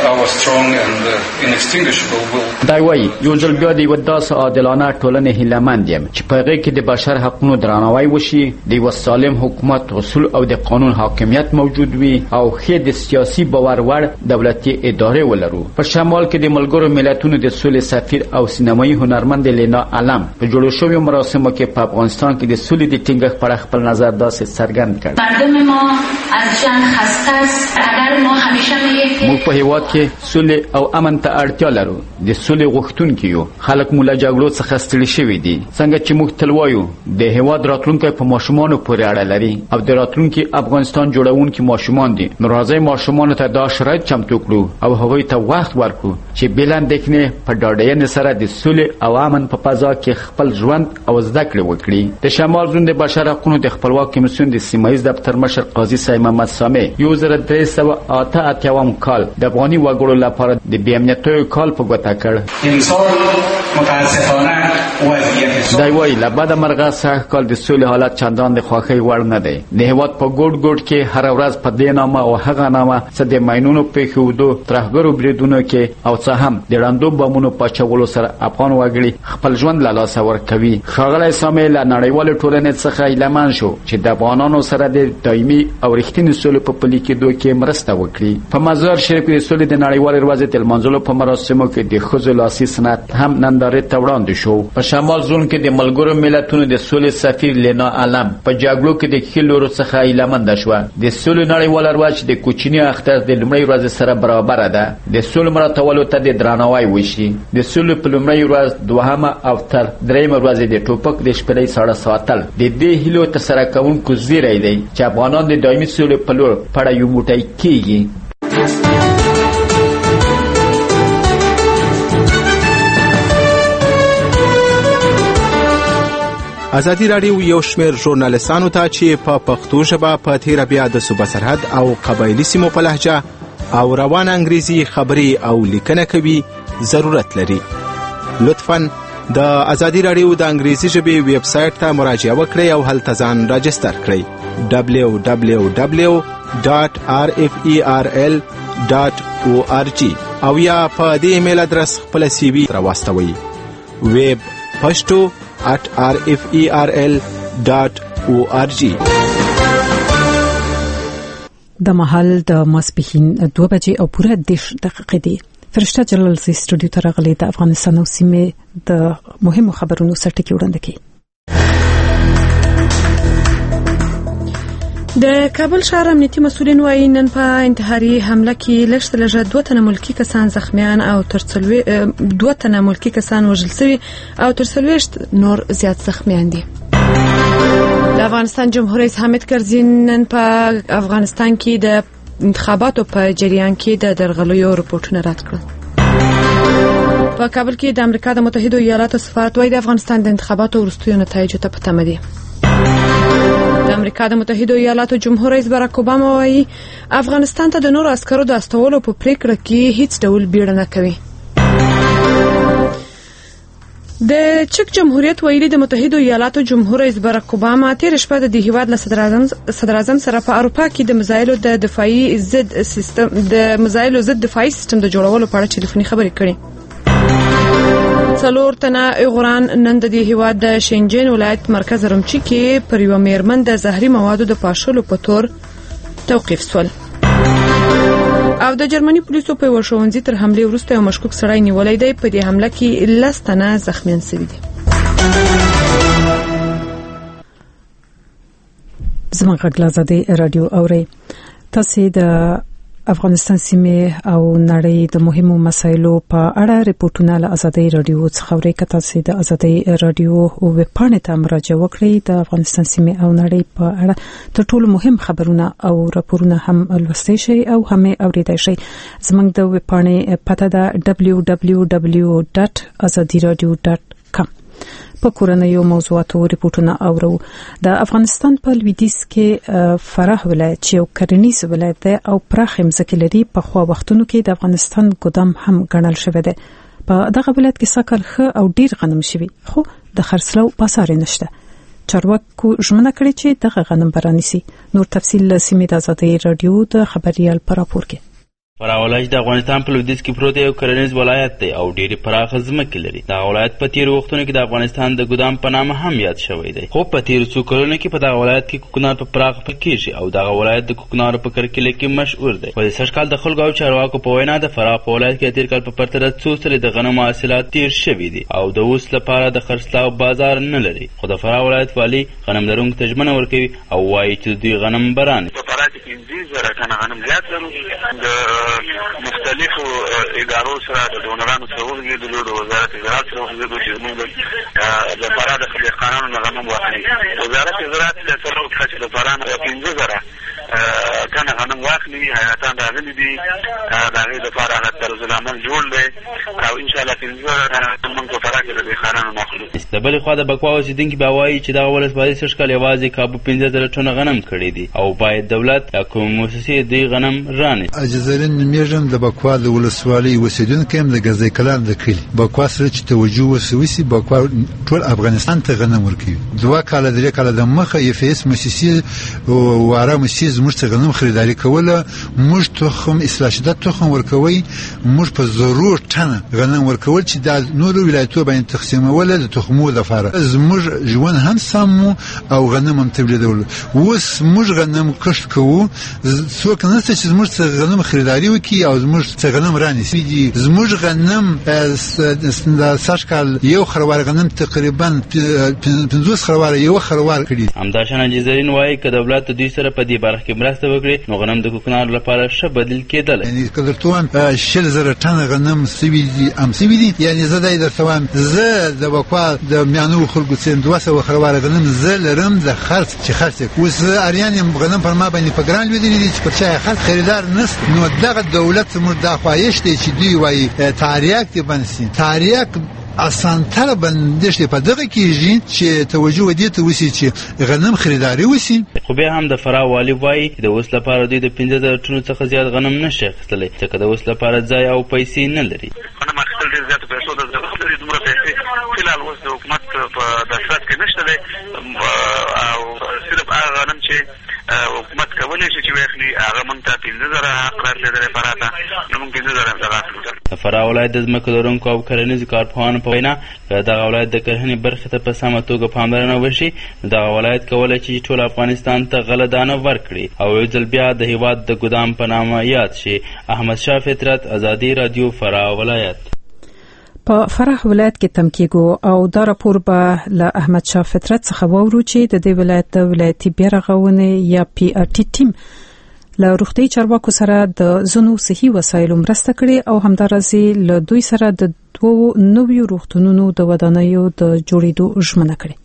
دا وایي یو ځل بیا د یو داسې عادلانه ټولنې هیلهمند یم چې په هغې کې د بشر حقوقو درناوی وشي، د یو سالم حکومت اصول او د قانون حاکمیت موجود وي او ښې د سیاسي باور وړ دولتي ادارې ولرو. په شمال کې د ملګرو ملتونو د سولې سفیر او سینمایي هنرمند لینا علم په جوړ شویو مراسمو کې په افغانستان کې د سولې د ټینګښت په اړه خپل نظر داسې څرګند کړ: مردم ما از جنگ خسته است. اگر ما همیشه میگیم موږ په هیواد کې سولې او امن ته اړتیا لرو. د سولې غوښتونکي یو. خلک مو له جګړو څخه ستړي شوي دي. څنګه چې موږ تل وایو د هیواد راتلونکی په ماشومانو پورې اړه لري او د راتلونکي افغانستان جوړونکي ماشومان دي. نو راځئ ماشومانو ته دا شرایط چمتو کړو او هغوی ته وخت ورکړو چې بې لاندېکنې په ډاډینې سره د سولې او امن په فضا کې خپل ژوند او زده کړې وکړي. د شمال زون د بشر حقوقو د خپلواک کمیسیون د سیمایي دفتر مشر قاضي سید محمد سامي 1388 کال د افغاني وګړو لپاره د بې امنیتۍ کال په ګوته کړ. دا وایي له بده مرغه سږ کال د سولې حالت چندان د خوښۍ وړ نه دی. د هیواد په ګوټ ګوټ کې هره ورځ په دې نامه او هغه نامه څه د ماینونو پېښېدو، ترهګرو بریدونو کې او څه هم د ړندو بمونو په اچولو سره افغان وګړي خپل ژوند له لاسه ورکوي. ښاغلی سامي له نړیوالې ټولنې څخه هیلهمن شو چې د افغانانو سره د دایمي او رښتینې سولې په پلي کېدو کې مرسته وکړي. په مزار شریف کې د سولې د نړیوالې ورځې د لمانځلو په مراسمو کې د ښځو لاسي صنعت هم نندارې ته وړاندې شو. په شمال زون کې د ملګرو ملتونو د سولې سفیر لینا علم په جګړو کې د ښې لورو څخه هیلهمنده شوه. د سولې نړیواله ورځ د کوچني اختر د لومړۍ ورځې سره برابره ده. د سولې مراعاتولو ته د درناوی وشي. د سولې په لومړۍ ورځ، دوهمه او تر درېیمه ورځ د ټوپک د شپېلۍ ساړه ساتل د دې هیلو ترسره کوونکو زیری دی چې افغانان د دایمي سولې په لور پړه یو موټی کیږي. ازادي راډیو یو شمېر ژورنالستانو ته چې په پښتو ژبه په تیره بیا د صوبه سرحد او قبایلي سیمو په لهجه او روان انګریزي خبري او لیکنه کوي ضرورت لري. لطفاً د ازادي راډیو د انګریزي ژبې ویب سټ ته مراجعه وکړئ او هلته ځان راجستر کړئ. www.rferl.org او یا په دې ایمیل ادرس خپل سی وی راواستوئ. ویب pashto@rferl.org. د مهال د ماسپښین 2 بجې او پوره 10 دقیقې دي. فرشته جلال زی سټوډیو ته راغلي د افغانستان او سیمې د مهمو خبرونو سرټکی وړاندې کړي. د کابل ښار امنیتي مسؤلین وايي نن په انتحاري حمله کې لږ 2 تنه ملکی کسان زخمیان او تر 2 تنه ملکی کسان وژل شوي او تر 30 نور زیات زخمیان دي. د افغانستان جمهور رئیس حامد کرزي نن په افغانستان کې د انتخاباتو په جریان کې د درغلیو رپورټونه رد کړل. په کابل کې د امریکا د متحده ایالاتو سفارت وايي د افغانستان د انتخاباتو وروستیو نتایجو ته په تمه دي. د امریکا د متحده ایالاتو جمهور رئیس باراک اوباما وايي افغانستان ته د نورو عسکرو د استولو په پریکړه کې هیڅ ډول بیړه نه کوي. د چک جمهوریت ویلي د متحده ایالاتو جمهور رئیس باراک اوباما تیر شپه د هیواد له صدر اعظم سره په اروپا کې د مزایلو ضد دفاعي سیستم د جوړولو په اړه ټلیفوني خبرې کړې. 4 تنه ایغوران نن د هیواد د شینجن ولایت مرکز رمچی کې پر یو میرمن د زهري موادو د پاشلو په تور توقیف شول. او د جرمني پولیسو په ورشونځي تر حمله وروسته یو مشکوک سړی نیولای دی. په دې حمله کې 10 تنه زخمیان شوي دي. زموږ غږ آزادي رادیو اوري. تاسو د افغانستان سیمه او نړۍ د مهمو مسایلو په اړه ریپورتونه له آزادي رادیو څخه اورئ. کته سي د آزادي رادیو او ویب پاڼې ته مراجعه وکړئ. د افغانستان سیمه او نړۍ په اړه تر ټولو مهم خبرونه او راپورونه هم لوستئ شئ او هم اوریدئ شئ. زموږ د ویب پاڼې پته ده www.azadiradio.com. په کورنیو موضوعاتو ریپورتونه اورو. د افغانستان په لویدیځ کې فراه ولایت چې یو کرنیز ولایت دی او پراخ ځمکې لري په خوا وختونو کې د افغانستان ګدام هم ګڼل شوی دی. په دغه ولایت کې ساکل ښه او ډیر غنم شوی خو د خرڅلاو بازار نشته. چارواکو ژمنه کړې چې دغه غنم برانیسي. نور تفصیل سیمې د آزادي رادیو د خبريال پر راپور کې. فراه ولایت د افغانستان په لویدیځ کې پروت یو کرنیز ولایت دی او ډېرې پراخه ځمکې لري. دا ولایت په تیرو وختونو کې د افغانستان د ګدام په نامه هم یاد شوی دی. خو په تیرو څو کلونو کې په دغه ولایت کې کوکنار په پراخه پکېږي او دغه ولایت د کوکنارو په کرکیله کې مشهور دی. په سږ کال د خلکو او چارواکو په وینا د فراه په ولایت کې تیر کال په پرتله څو څلې د غنمو حاصلات تیر شوي دي او د اوس لپاره د خرڅلاو بازار نه لري. خو د فراه ولایت والي غنم لرونکو ته ژمنه ورکوي او وایي چې دوی غنم براني. په فراه کې 15,000 ټنه غنم زیات لرو. د مختلفو ادارو سره د ډونرانو سره وغږېدلو، د وزارت زراعت سره وغږېدلو چې زموږ د فراه د خلیقانانو نه غنم واخلي. وزارت زراعت له سره وکړه چې د فراه نه 15,000 ټنه غنم واخلي. حیاتان راغلي دي، د هغې دپاره هغه طرزالعمل جوړ دی او انشاءالله 15,000 ټنه موږ په فراه کې د خلیقانانو نه اخلو. د بلې خوا د بکوا اوسېدونکي بیا وایي چې دغه ولسوالي سږ کال یوازې کابو 15,000 ټنه غنم کړي دي او باید دولت یا کومې مؤسسې دوی غنم رانیسي. اجزرین نومیږم د بکوا د ولسوالۍ اوسېدونکی یم د ګزۍ کلان د کلي. بکوا سره چې توجه وسي بکوا ټول افغانستان ته غنم ورکوي. 2 کاله 3 کاله د مخه FS مؤسسې او واره مؤسسې زموږ څخه غنم خریداري کوله. موږ تخم اصلاح شده تخم ورکوي. موږ په ضرور ټنه غنم ورکول چې د نورو ولایتونو باندې تقسیمول د تخمو لپاره زموږ ژوند هم سم او غنم هم تولیدول. اوس موږ غنم کښت کوو، څوک نشته چې زموږ غنم خریداري وکړي او زموږ غنم رانیسي. زموږ غنم د ساشکال یو خروار غنم تقریبا 50 خروار یو خروار کړي. همداشان جزرین وایي که دولت دوی سره په دې برخه کې مرسته وکړي نو غنم د کوکنارو لپاره ښه بدیل کېدل. یعنی کله شل زره ټن غنم سوي دي یعنی زه دای درته وایم زه د وقوا د میانو خلکو څخه 200 خروار غنم زه لرم د خرڅ اوس اریان غنم پر ما باندې پګران لیدل دي چې پر چا خرڅ خریدار نست. نو دغه دولت موږ د خوایش دی چې دی وایي تاریخ دی بنسي تاریخ اسانتر بندش په دغه کېږي چې توجه دې ته وسی چې غنم خریداري وسی. خو به هم د فراه والی وایي د اوس لپاره دوی د 15 ټنو څخه زیات غنم نشي اخیستلی ځکه د اوس لپاره ځای او پیسې نه لري. غنم اخیستل ډېر زیات پیسو د ضرورت لري. دومره پیسې فلحال اوس د حکومت په دسترس کې نشته دی او صرف هغه غنم چې حکومت کولی شي چې واخلي هغه موږ ته 15000 حق راکړی فراه ته نو موږ 15000 زره اخلو. د فراه ولایت د ځمکو لرونکو او کرنیزو کارپوهانو په وینا که دغه ولایت د کرهنې برخې ته په سمه توګه پاملرنه وشي نو دغه ولایت کولی شي چې ټول افغانستان ته غله دانه ورکړي او یو ځل بیا د هیواد د ګدام په نامه یاد شي. احمدشاه فطرت، ازادي رادیو، فراه ولایت. په فراه ولایت کې تم کېږي او دا راپور به له احمدشاه فطرت څخه وورو چې د دې ولایت د ولایتي بیارغونې یا PRT ټیم له روغتي چارواکو سره د زونو صحي وسایلو مرسته کړې او همدارسې له دوی سره د 2 نویو روغتونونو د ودانیو د جوړېدو ژمنه کړې.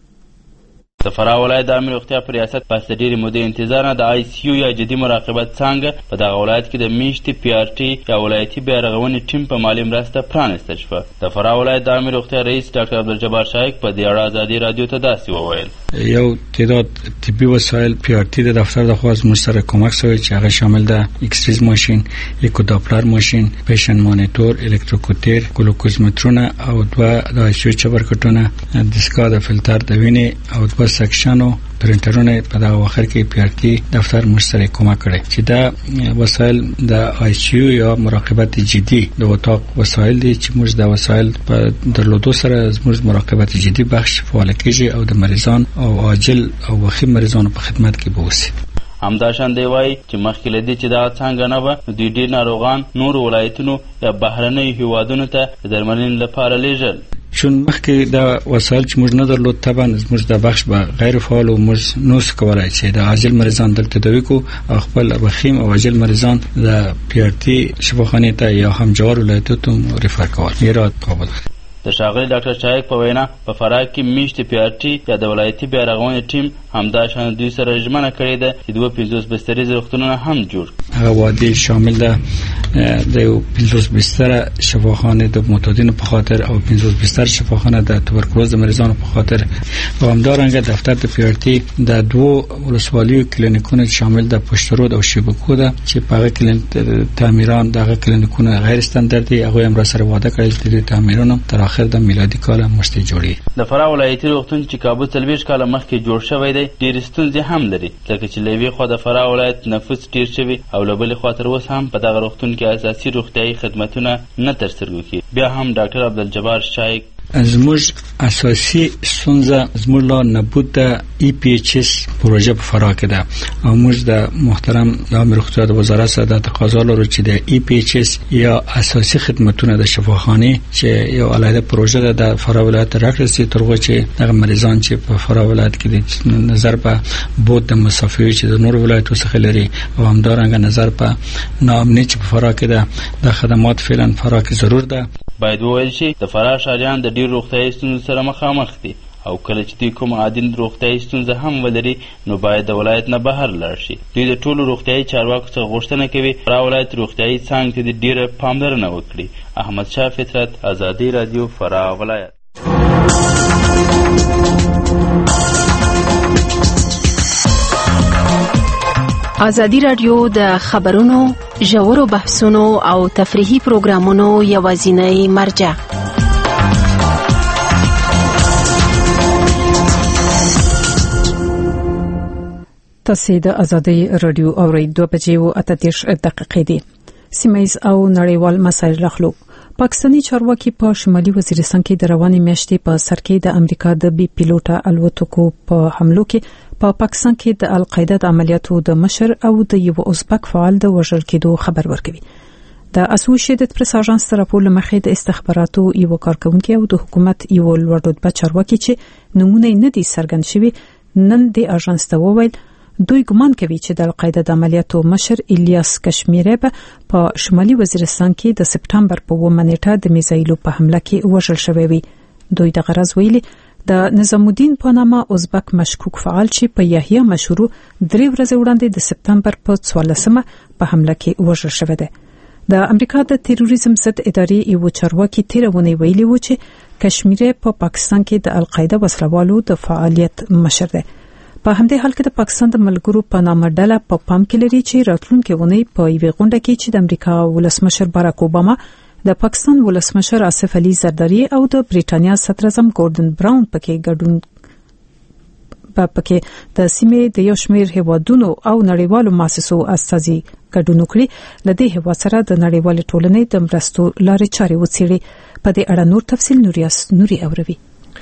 د فراه ولایت د عامه روغتیا په ریاست پس د ډېرې مودې انتظار نه د ICU یا جدي مراقبت څانګه په دغه ولایت کې د میاشتې PRT یا ولایتي بیارغونې ټیم په مالي مرسته پرانیستل شوه. د فراه ولایت د عامه روغتیا رئیس ډاکټر عبدالجبار شایق په دې اړه ازادي رادیو ته داسې وویل: یو تعداد طبي وسایل PRT د دفتر د خوا زموږ سره کومک شوی چې هغه شامل ده ایکسریز ماشین، ایکو داپلر ماشین، پیشنټ مانیټور، الکتروکوتیر، ګلوکوز مترونه او 2 د ICU چبرکټونه، دستګاه د فلټر د وینې او 2 سکشنو پرنټرونه په دا وخت کې PRT دفتر مشترک کومک کړي چې دا وسایل د ICU یا مراقبت جدي د وطاق وسایل دي چې موږ د وسایل په درلودو سره زموږ مراقبت جدي بخش فعال کیږي او د مریضان او عاجل او وخیم مریضانو په خدمت کې بوسي. همداشان دی وایي چې مخکې له دې چې دا څنګه نه وه دوی ډېر ناروغان نور ولایتونو یا بهرنیو هیوادونو ته د درملنې لپاره لیږل. چون مخکې دا وسایل چې موږ نه درلود طبعا زموږ د بخش به غیر فعال او موږ نو څه کولای چې د عاجل مریضان دلته تداوی کو او خپل وخیم او عاجل مریضان د PRT شفاخانه ته یا هم جوار ولایتو ته ریفر کول میرات قابل. د ښاغلي ډاکټر شایق په وینا په فراه کې میاشتې PRT یا د ولایتي بیارغونې ټیم همداشان دوی سره ژمنه کړې ده چې 250 بستریز روغتونونه هم جوړ. هغه وعده شامل ده د 50 بستر شفاخانه د معتادینو په خاطر او 50 بستر شفاخانه د توبرکلوز مریضانو په خاطر او همدارنګه دفتر د PRT د 2 ولسوالیو کلینیکونو شامل ده پشترود او شبکو ده چې په هغه کلینیک تعمیران دغه کلینیکونه غیر استاندارد دي. هغه هم را سره وعده کړی چې د تعمیرونو تر اخر د میلادي کال مشته جوړي. د فراه ولایتي روغتون چې کابو 40 کال مخکې جوړ شوی دی ډېر ستونزې هم لري ځکه چې له یوې خوا د فراه ولایت نفوس ډېر شوی او له بلې خوا تر اوسه هم په دغه روغتون کې اساسي روغتیایي خدمتونه نه ترسره کېږي. بیا هم ډاکټر عبدالجبار شایق: زموږ اساسي ستونزه زموږ لا نبود د EPHS پروژه په فراه کې ده او موږ د محترم عامه روغتیا د وزارت سره د تقاضا لرو چې د EPHS یا اساسي خدمتونه د شفاخانه چې یو علاوه پروژه ده د فراه ولایت راکړسي ترغه چې د مریضان چې په فراه ولایت کې د نظر په بود د مسافري چې د نور ولایتو څخه لري او همدارنګه نظر په ناامني چې په فراه کې ده د خدمات فعلا فراه کې ضرور ده. باید وویل شي د فراه ښاریان د ډېر روغتیایي ستونزو سره مخامخ دي او کله چې دوی کوم عادي روغتیایي ستونزه هم ولري نو باید د ولایت نه بهر لاړ شي. دوی د ټولو روغتیایي چارواکو څخه غوښتنه کوي فراه ولایت روغتیایي څانګې ته ډېره پاملرنه وکړي. احمدشاه فطرت، ازادي رادیو، فراه ولایت. ازادي رادیو د خبرونو، ژورو بحثونو او تفریحي پروګرامونو یوازینی مرجع. تاسو د ازادي رادیو اوریدو په 2:38 دقیقې دي. سیمایز او نړیوال مسایل راخلو. پاکستاني چارواکي په شمالي وزیرستان کې د روانې میاشتې په سر کې د امریکا د بي پیلوټه الوتکو په حملو کې په پاکستان کې د القاعده د عملیاتو د مشر او د یو ازبک فعال د وژل کېدو خبر ورکوي. د اسوسییټډ پریس اژانس راپور لمخې د استخباراتو یو کارکونکي او د حکومت یو لوړ رتبه چارواکي چې نمونه نه دي څرګند شوي نن د اژانس ته وویل دوی ګمان کوي چې د القاعده د عملیاتو مشر الیاس کشمیری په شمالي وزیرستان کې د سپټمبر په 1 نیټه د میزایلو په حمله کې وژل شوی وي. دوی د غرض ویلي د نظام الدین په نامه ازبک مشکوک فعال چې په یحیی مشورو 3 ورځې وړاندې د سپټمبر په 14مه په حمله کې وژل شوی دی. د امریکا د تروریزم ضد ادارې یو چارواکي تیرونه ویلي و چې کشمیری په پاکستان کې د القاعده وسلوالو د فعالیت مشر دی. په همدې حال کې د پاکستان د ملګرو په نامه ډله په پام کې لري چې راتلونکي ونی په یوې غونډه کې چې د امریکا ولسمشر باراک اوباما د پاکستان ولسمشر آصف علي زرداری او د بریټانیا صدر اعظم ګوردن براون پکې ګډون د سیمې د یو شمېر هیوادونو او نړیوالو مؤسسو استازي ګډون وکړي. لدې هیواد سره د نړیوال ټولنې د مرستو لارې چارې وڅېړي. په دې اړه نور تفصیل نوري اوروي.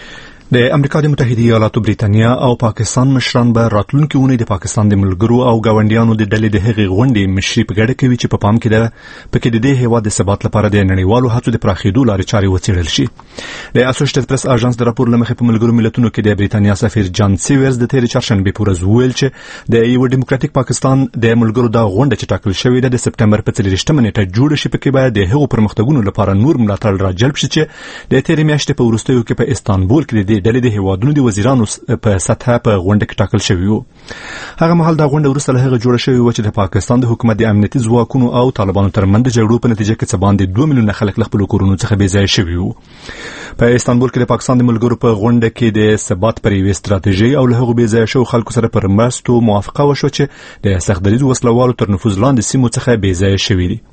د امریکا د متحده ایالاتو بریټانیا او پاکستان مشران به راتلونکي اونۍ د پاکستان د ملګرو او گاونډیانو د ډلې د هغې غونډې مشري په ګډه کوي چې په پام کې ده پکې د دې هیواد د ثبات لپاره د نړیوالو هڅو د پراخېدو لارې چارې وڅېړل شي. د اسوسییټډ پریس اژانس د راپور لمخې په ملګرو ملتونو کې د بریټانیا سفیر جان سیورز د تیر چهارشنبه په ورځ وویل چې د یو ډیموکراټیک پاکستان د ملګرو د غونډه چې ټاکل شوې ده د سپټمبر په 30مه نیټه جوړ شي پکې باید د هغو پرمختګونو لپاره نور ملاتړ راجلب شي چې د تیر میاشتې په وروستیو کې په استانبول کې د ډلې د هیوادونو د وزیرانو په سطح په غونډه کې ټاکل شوی وو. هغه مهال د غونډه وروسته له هغه جوړه شوې و چې د پاکستان د حکومت د امنیتي ځواکونو او طالبانو ترمنځ د جګړو په نتیجه کې څه باندې 2 میلیونه خلک له خپل کورونو څخه بې ځایه شوي وو. په استانبول کې د پاکستان د ملګرو په غونډه کې د ثبات پر یوې ستراتیژي او له هغو بې ځایه شوو خلکو سره پر مرستو موافقه وشوه چې د سختدریځو وسلوالو تر نفوذ لاندې سیمو څخه بې ځایه شوي دي.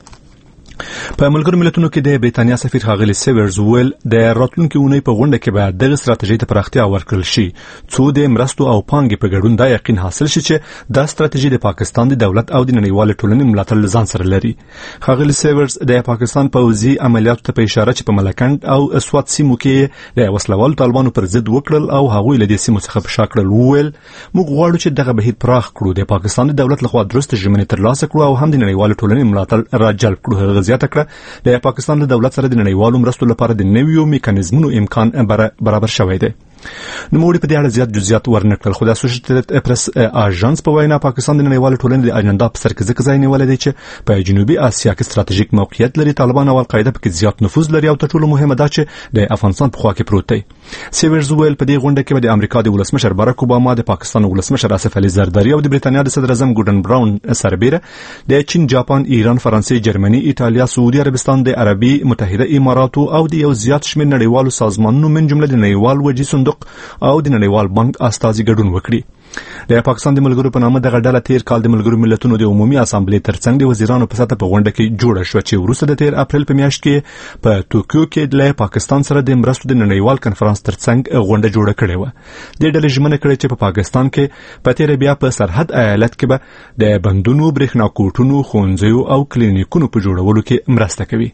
په ملګرو ملتونو کې د بریټانیا سفیر ښاغلی سیورز ویل د راتلونکي اونۍ په غونډه کې باید دغه ستراتیژي ته پراختیا ورکړل شي څو د مرستو او پانګې په ګډون دا یقین حاصل شي چې دا ستراتیژي د پاکستان د دولت او د نړیوال ټولنې ملاتړ ځان سره لري. ښاغلی سیورز د پاکستان پوځي عملیاتو ته په اشاره چې په ملکند او سوات سیمو کې د وسلوالو طالبانو پر ضد وکړل او هغوی له دې سیمو څخه په شا کړل وویل موږ غواړو چې دغه بهیر پراخ کړو د پاکستان د دولت لخوا درسته ژمنې ترلاسه کړو او هم د نړیوال ټولنې ملاتړ راجلب کړو. هغه زیاته کړه د پاکستان له دولت سره د نړیوالو مرستو لپاره د نویو میکانیزمونو امکان برابر شوی دی. نوموړي په دې اړه زیات جزئیات ورنکړل خو د اسوسییټډ پریس اژانس په وینا پاکستان د نړیوال ټولنې د اجنډا په سر کې ځکه ځای نیولی دی چې په جنوبي اسیا کې ستراتیژیک موقعیت لري. طالبان او القاعده پکې زیات نفوذ لري او تر ټولو مهمه دا چې د افغانستان په خوا کې پروت دی. سیورز ویل په دې غونډه کې د امریکا د ولسمشر باراک اوباما د پاکستان ولسمشر آصف علي زرداری او د بریټانیا د صدر اعظم ګوردن براون سربېره د چین، جاپان، ایران، فرانسې، جرمني، ایټالیا، سعودي عربستان، د عربي متحده اماراتو او د یو زیات شمېر نړیوالو سازمانونو من جمله د نړیوال وجې صندوق او د نړیوال بانک استازي ګډون وکړي. د پاکستان د ملګرو په نامه دغه ډله تیر کال د ملګرو ملتونو د عمومي اسامبلې ترڅنګ د وزیرانو په سطحه په غونډه کې جوړه شوه چې وروسته د 13 اپریل په میاشت کې په توکیو کې له پاکستان سره د مرستو د نړیوال کنفرانس ترڅنګ غونډه جوړه کړې وه. د ډلې ژمنه کړې چې په پاکستان کې په تیر بیا په سرحد ایالت کې به د بندونو، برېښنا کوټونو، ښوونځیو او کلینیکونو په جوړولو کې مرسته کوي.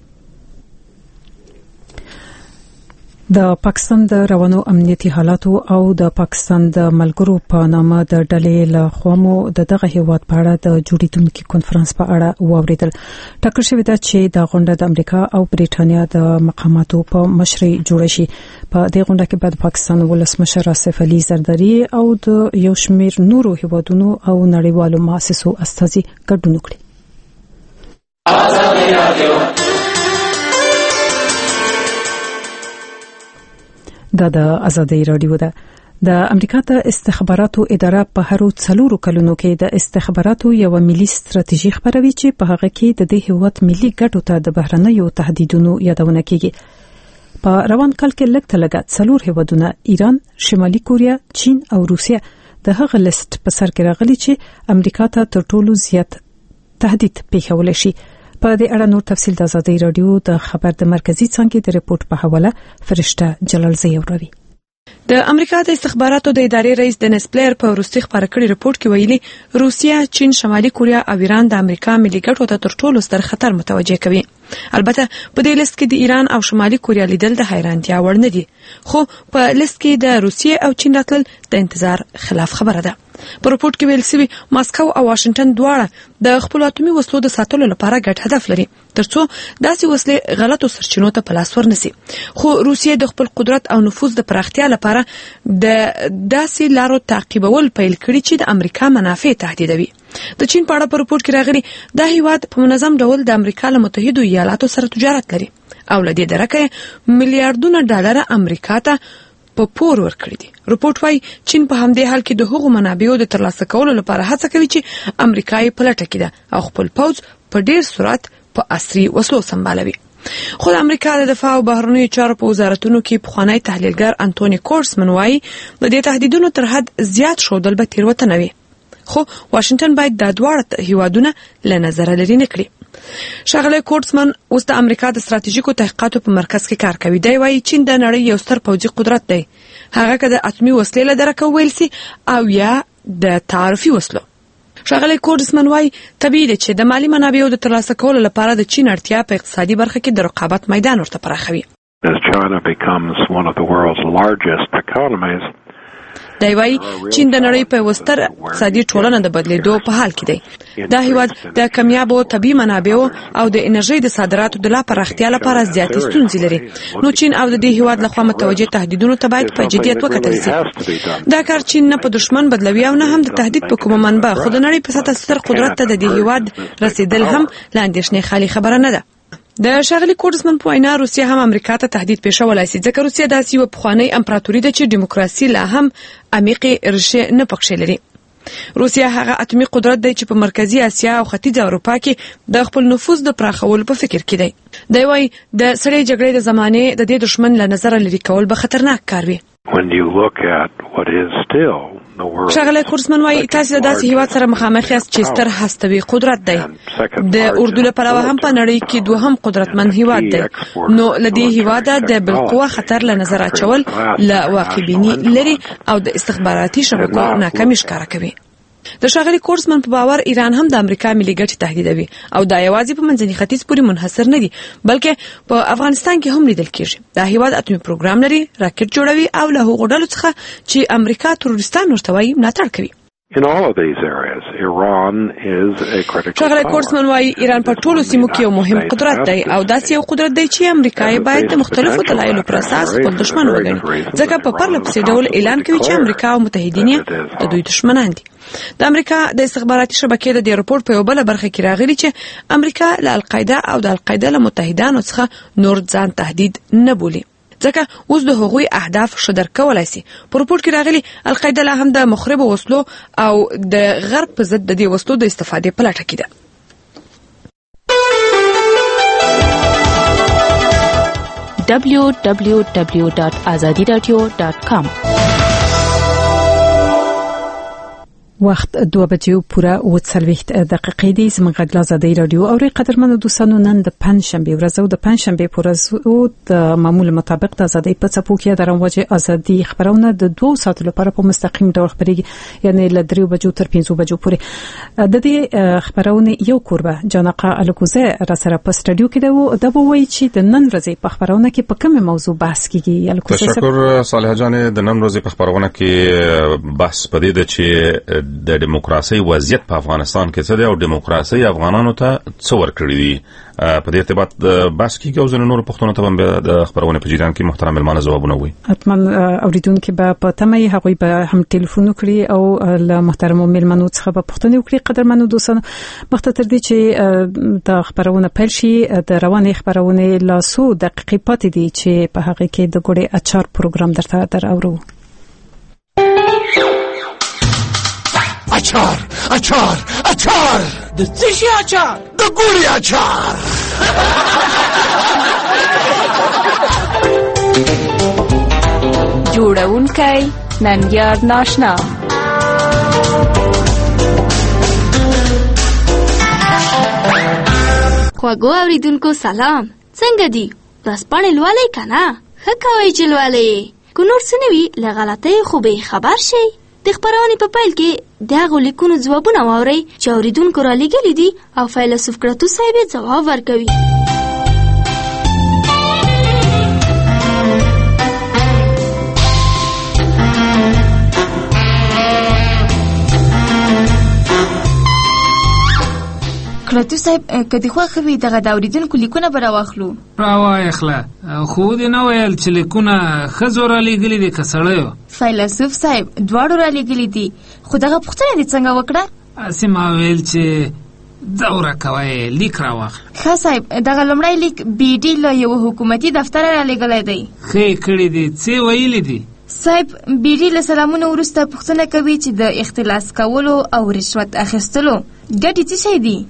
د پاکستان د روانو امنیتي حالاتو او د پاکستان د ملګرو په نامه د ډلې له خوا دغه هیواد په اړه د جوړیدونکو کنفرانس په اړه واوریدل. ټاکل شوی ده چې د غونډه د امریکا او بریټانیا د مقاماتو په مشرۍ جوړه شي. په دې غونډه کې به د پاکستان ولسمشر آصف علي زرداری او د یو شمېر نورو هیوادونو او نړیوالو مؤسسو استازي ګډون وکړي. دا د آزادۍ رادیو ده. د امریکا د استخباراتو اداره په هرو 4 کلونو کې د استخباراتو یو ملي ستراتیژي خبروي چې په هغه کې د دې هیواد ملي ګټو ته د بهرنیو تهدیدونو یادونه کیږي. په روان کال کې لږ 4 هیوادونه ایران، شمالي کوریا، چین او روسیه د هغه لیست په سر کې راغلي چې امریکا ته تر ټولو زیات تهدید پیښول شي. په دې اړه نور تفصیل د آزادۍ رادیو د خبر د مرکزی څنګه د ریپورت په حواله فرشته جلالزی اوروي. د امریکا د استخباراتو د ادارې رئیس دنس پلیر په وروستي خبره کړي ریپورت کې ویلي روسیا، چین، شمالي کوریا او ایران د امریکا ملي ګټو ته تر ټولو ستر خطر متوجه کوي. البته په دې لیست کې د ایران او شمالي کوریا لیدل د حیرانتیا وړ نه دي، خو په لیست کې د روسیې او چین راتلل د انتظار خلاف خبره ده. په رپورت کې ویل شوی ماسکو او واشنگټن دواړه د خپل اټومي وسلو د ساتلو لپاره ګډ هدف لري ترڅو داسې وسلې غلطو سرچینو ته په لاس ورنسي، خو روسیې د خپل قدرت او نفوذ د پراختیا لپاره د داسې لارو تعقیبول پیل کړي چې د امریکا منافع تهدیدوي. د چین په اړه په رپورت کې راغلي دا هیواد په منظم ډول د امریکا له متحدو ایالاتو سره تجارت لري او له دې درکه میلیارډونه ډالر امریکا ته په پور ورکړي دي. رپورت وايي چین په همدې حال کې د هغو منابعو د ترلاسه کولو لپاره هڅه کوي چې امریکا یې په لټه کې ده او خپل پوځ په ډیر سرعت په عصري وسلو سمبالوي. خو د امریکا د دفاع او بهرنیو چارو په وزارتونو کې پخوانی تحلیلګر انټونی کورسمن وايي د دې تهدیدونو تر حد زیات شودل به تیروتنه وي، خو واشنگټن باید د دواړو هیوادونو له نظر لري نه کړي. ښاغلی کورسمن اوس د امریکا د ستراتیژیکو تحقیقاتو په مرکز کې کار کوي. دی وايي چین د نړۍ یو ستر پوځي قدرت دی، هغه که د اتومي وسلې له درکه ویل سي او یا د تعرفي وسلو. ښاغلی کورسمن وايي طبیعي ده چې د مالی منابعو د ترلاسه کولو لپاره د چین اړتیا په اقتصادي برخه کې د رقابت میدان ورته پراخوي. دی وايي چین د نړۍ په وستر اقتصادي ټولنه د بدلیدو په حال کې دی. دا هیواد د کمیابو طبي منابعو او د انرژي د صادراتو د لا پراختیا لپاره زیاتې ستونزې لري، نو چین او د دې هیواد لخوا متوجه تهدیدونو ته باید په جدیت وکتل شي. دا کار چین نه په دشمن بدلوي او نه هم د تهدید په کومه منبع، خو د نړۍ په سطح ستر قدرت ته د دې هیواد رسیدل هم له اندېښنې خالي خبره نه ده. د ښاغلي کورسمن په وینا روسیه هم امریکا ته تهدید پیښولای شي، ځکه روسیه داسې یوه پخوانۍ امپراتوري ده چې دیموکراسي لا هم عمیقې ریښې نه پکښې لري. روسیه هغه اتومي قدرت دی چې په مرکزی اسیا او ختیځ اروپا کې د خپل نفوذ د پراخولو په فکر کې دی. دی وايي د سړې جګړې د زمانې د دې دشمن له نظره لري کول به خطرناک کار وي. ښاغلی کورسمن وايي تاسو د داسې هیواد سره مخامخ یاست چې ستر هستوي قدرت دی، د اردو له پلوه هم په نړۍ کې دوهم قدرتمن هیواد دی، نو له دې هیواده د بالقوه خطر له نظر اچول له واقعبیني لري او د استخباراتي شبکو ناکامي ښکاره کوي. د ښاغلي کورسمن په باور ایران هم د امریکا ملي ګټې تهدیدوي او دا یوازې په منځني ختیځ پورې منحصر نه دي، بلکې په افغانستان کې هم لیدل کېږي. دا هیواد اتومي پروګرام لري، راکټ جوړوي او له هغو ډلو څخه چې امریکا تروریستان ورته وایي ملاتړ کوي. ښاغلی کورسمن وايي ایران په ټولو سیمو کې یو مهم قدرت دی او داسې یو قدرت دی چې امریکا یې باید د مختلفو دلایلو پر اساس خپل دشمن وګڼي، ځکه په پرله پسې ډول اعلان کوي چې امریکا او متحدین یې د دوی دشمنان دي. د امریکا د استخباراتي شبکې د دې رپورت په یو بل برخه کې راغلي چې امریکا له القاعده او د القاعده له متحدانو څخه نور ځان تهدید نه بولي، ځکه اوس د هغوی اهداف شدر کولای شي. په رپورت کې راغلي القاعده لا هم د مخربو وسلو او د غرب په ضد د دې وسلو د استفادې په لټه کې ده. www.azadiradio.com وخت 2 بجې پوره 40 دقیقې دي. زموږ غږ آزادۍ رادیو او قدرمنو دوستانو نن د پنځشنبه ورځ او د پنځشنبه پر ورځ د معمول مطابق د آزادۍ په څپو کې د روانه ازادي خبرونه د 2 ساعتو لپاره په مستقیم ډول خبريږي، یعنی له 3 بجو تر 5 بجو پورې. د دې خبرونه یو کوربه جانقه الکوزه را سره په سټډیو کې د وایي چې د نن ورځې په خبرونه کې په کومه موضوع بحث کیږي. الکوزه تشکر صالح جان. د نن ورځې په خبرونه کې بحث پدې ده چې د دیموکراسي وضعیت په افغانستان کې څه دی او دیموکراسي افغانانو ته څه ورکړي دي. په دې ارتباط بحث کیږي او ځینې نور پوښتنو ته هم د خبرونه په جریان کې محترم ملمانه ځوابونه وي. حتما اوریدونکو به په تمه هغوی به هم ټلیفون وکړي او له محترم ملمانو څخه به پوښتنه وکړي. قدرمنو دوستانو مخته تر دې چې د خبرونه پیل شي د روانې خبرونه لا 100 دقیقې پاتې دي چې په هغه کې د ګوړې اچار پروګرام درته اورو. اچار اچار اچار د څه شي اچار؟ د ګوري اچار. جوړونکی ننګیار ناشنا. خواږو اوریدونکو سلام، څنګه دي؟ ورځپاڼې لولئ که نه؟ ښه کوئ چې لولئ. که نور څه نه وي له غلطیو خو به خبر شئ. د خبرونې په پیل کې د هغو لیکونو ځوابونه واورئ چې اوریدونکو را لېږلي دي او فیلسوف کرتو صاحب یې ځواب ورکوي. کړتو صاحب کدي خو وي دغه د اوریدونکو لیکونه به راواخلو. راوایې خله خو دې نه ویل چې لیکونه ښځو رالیږلي دي که سړیو؟ فیلسوف صاحب دواړو رالیږلي دي، خو دغه پوښتنه دې څنګه وکړه؟ هسې ما ویل چې دوره کوی لیک راواخله. ښه صاحب دغه لومړی لیک بي ډي له یوه حکومتي دفتره رالیږلی دی. ښې کړي دي. څه ویلي دي؟ صاحب بي ډي له سلامونو وروسته پوښتنه کوي چې د اختلاس کولو او رشوت اخیستلو ګټې څه شی دي؟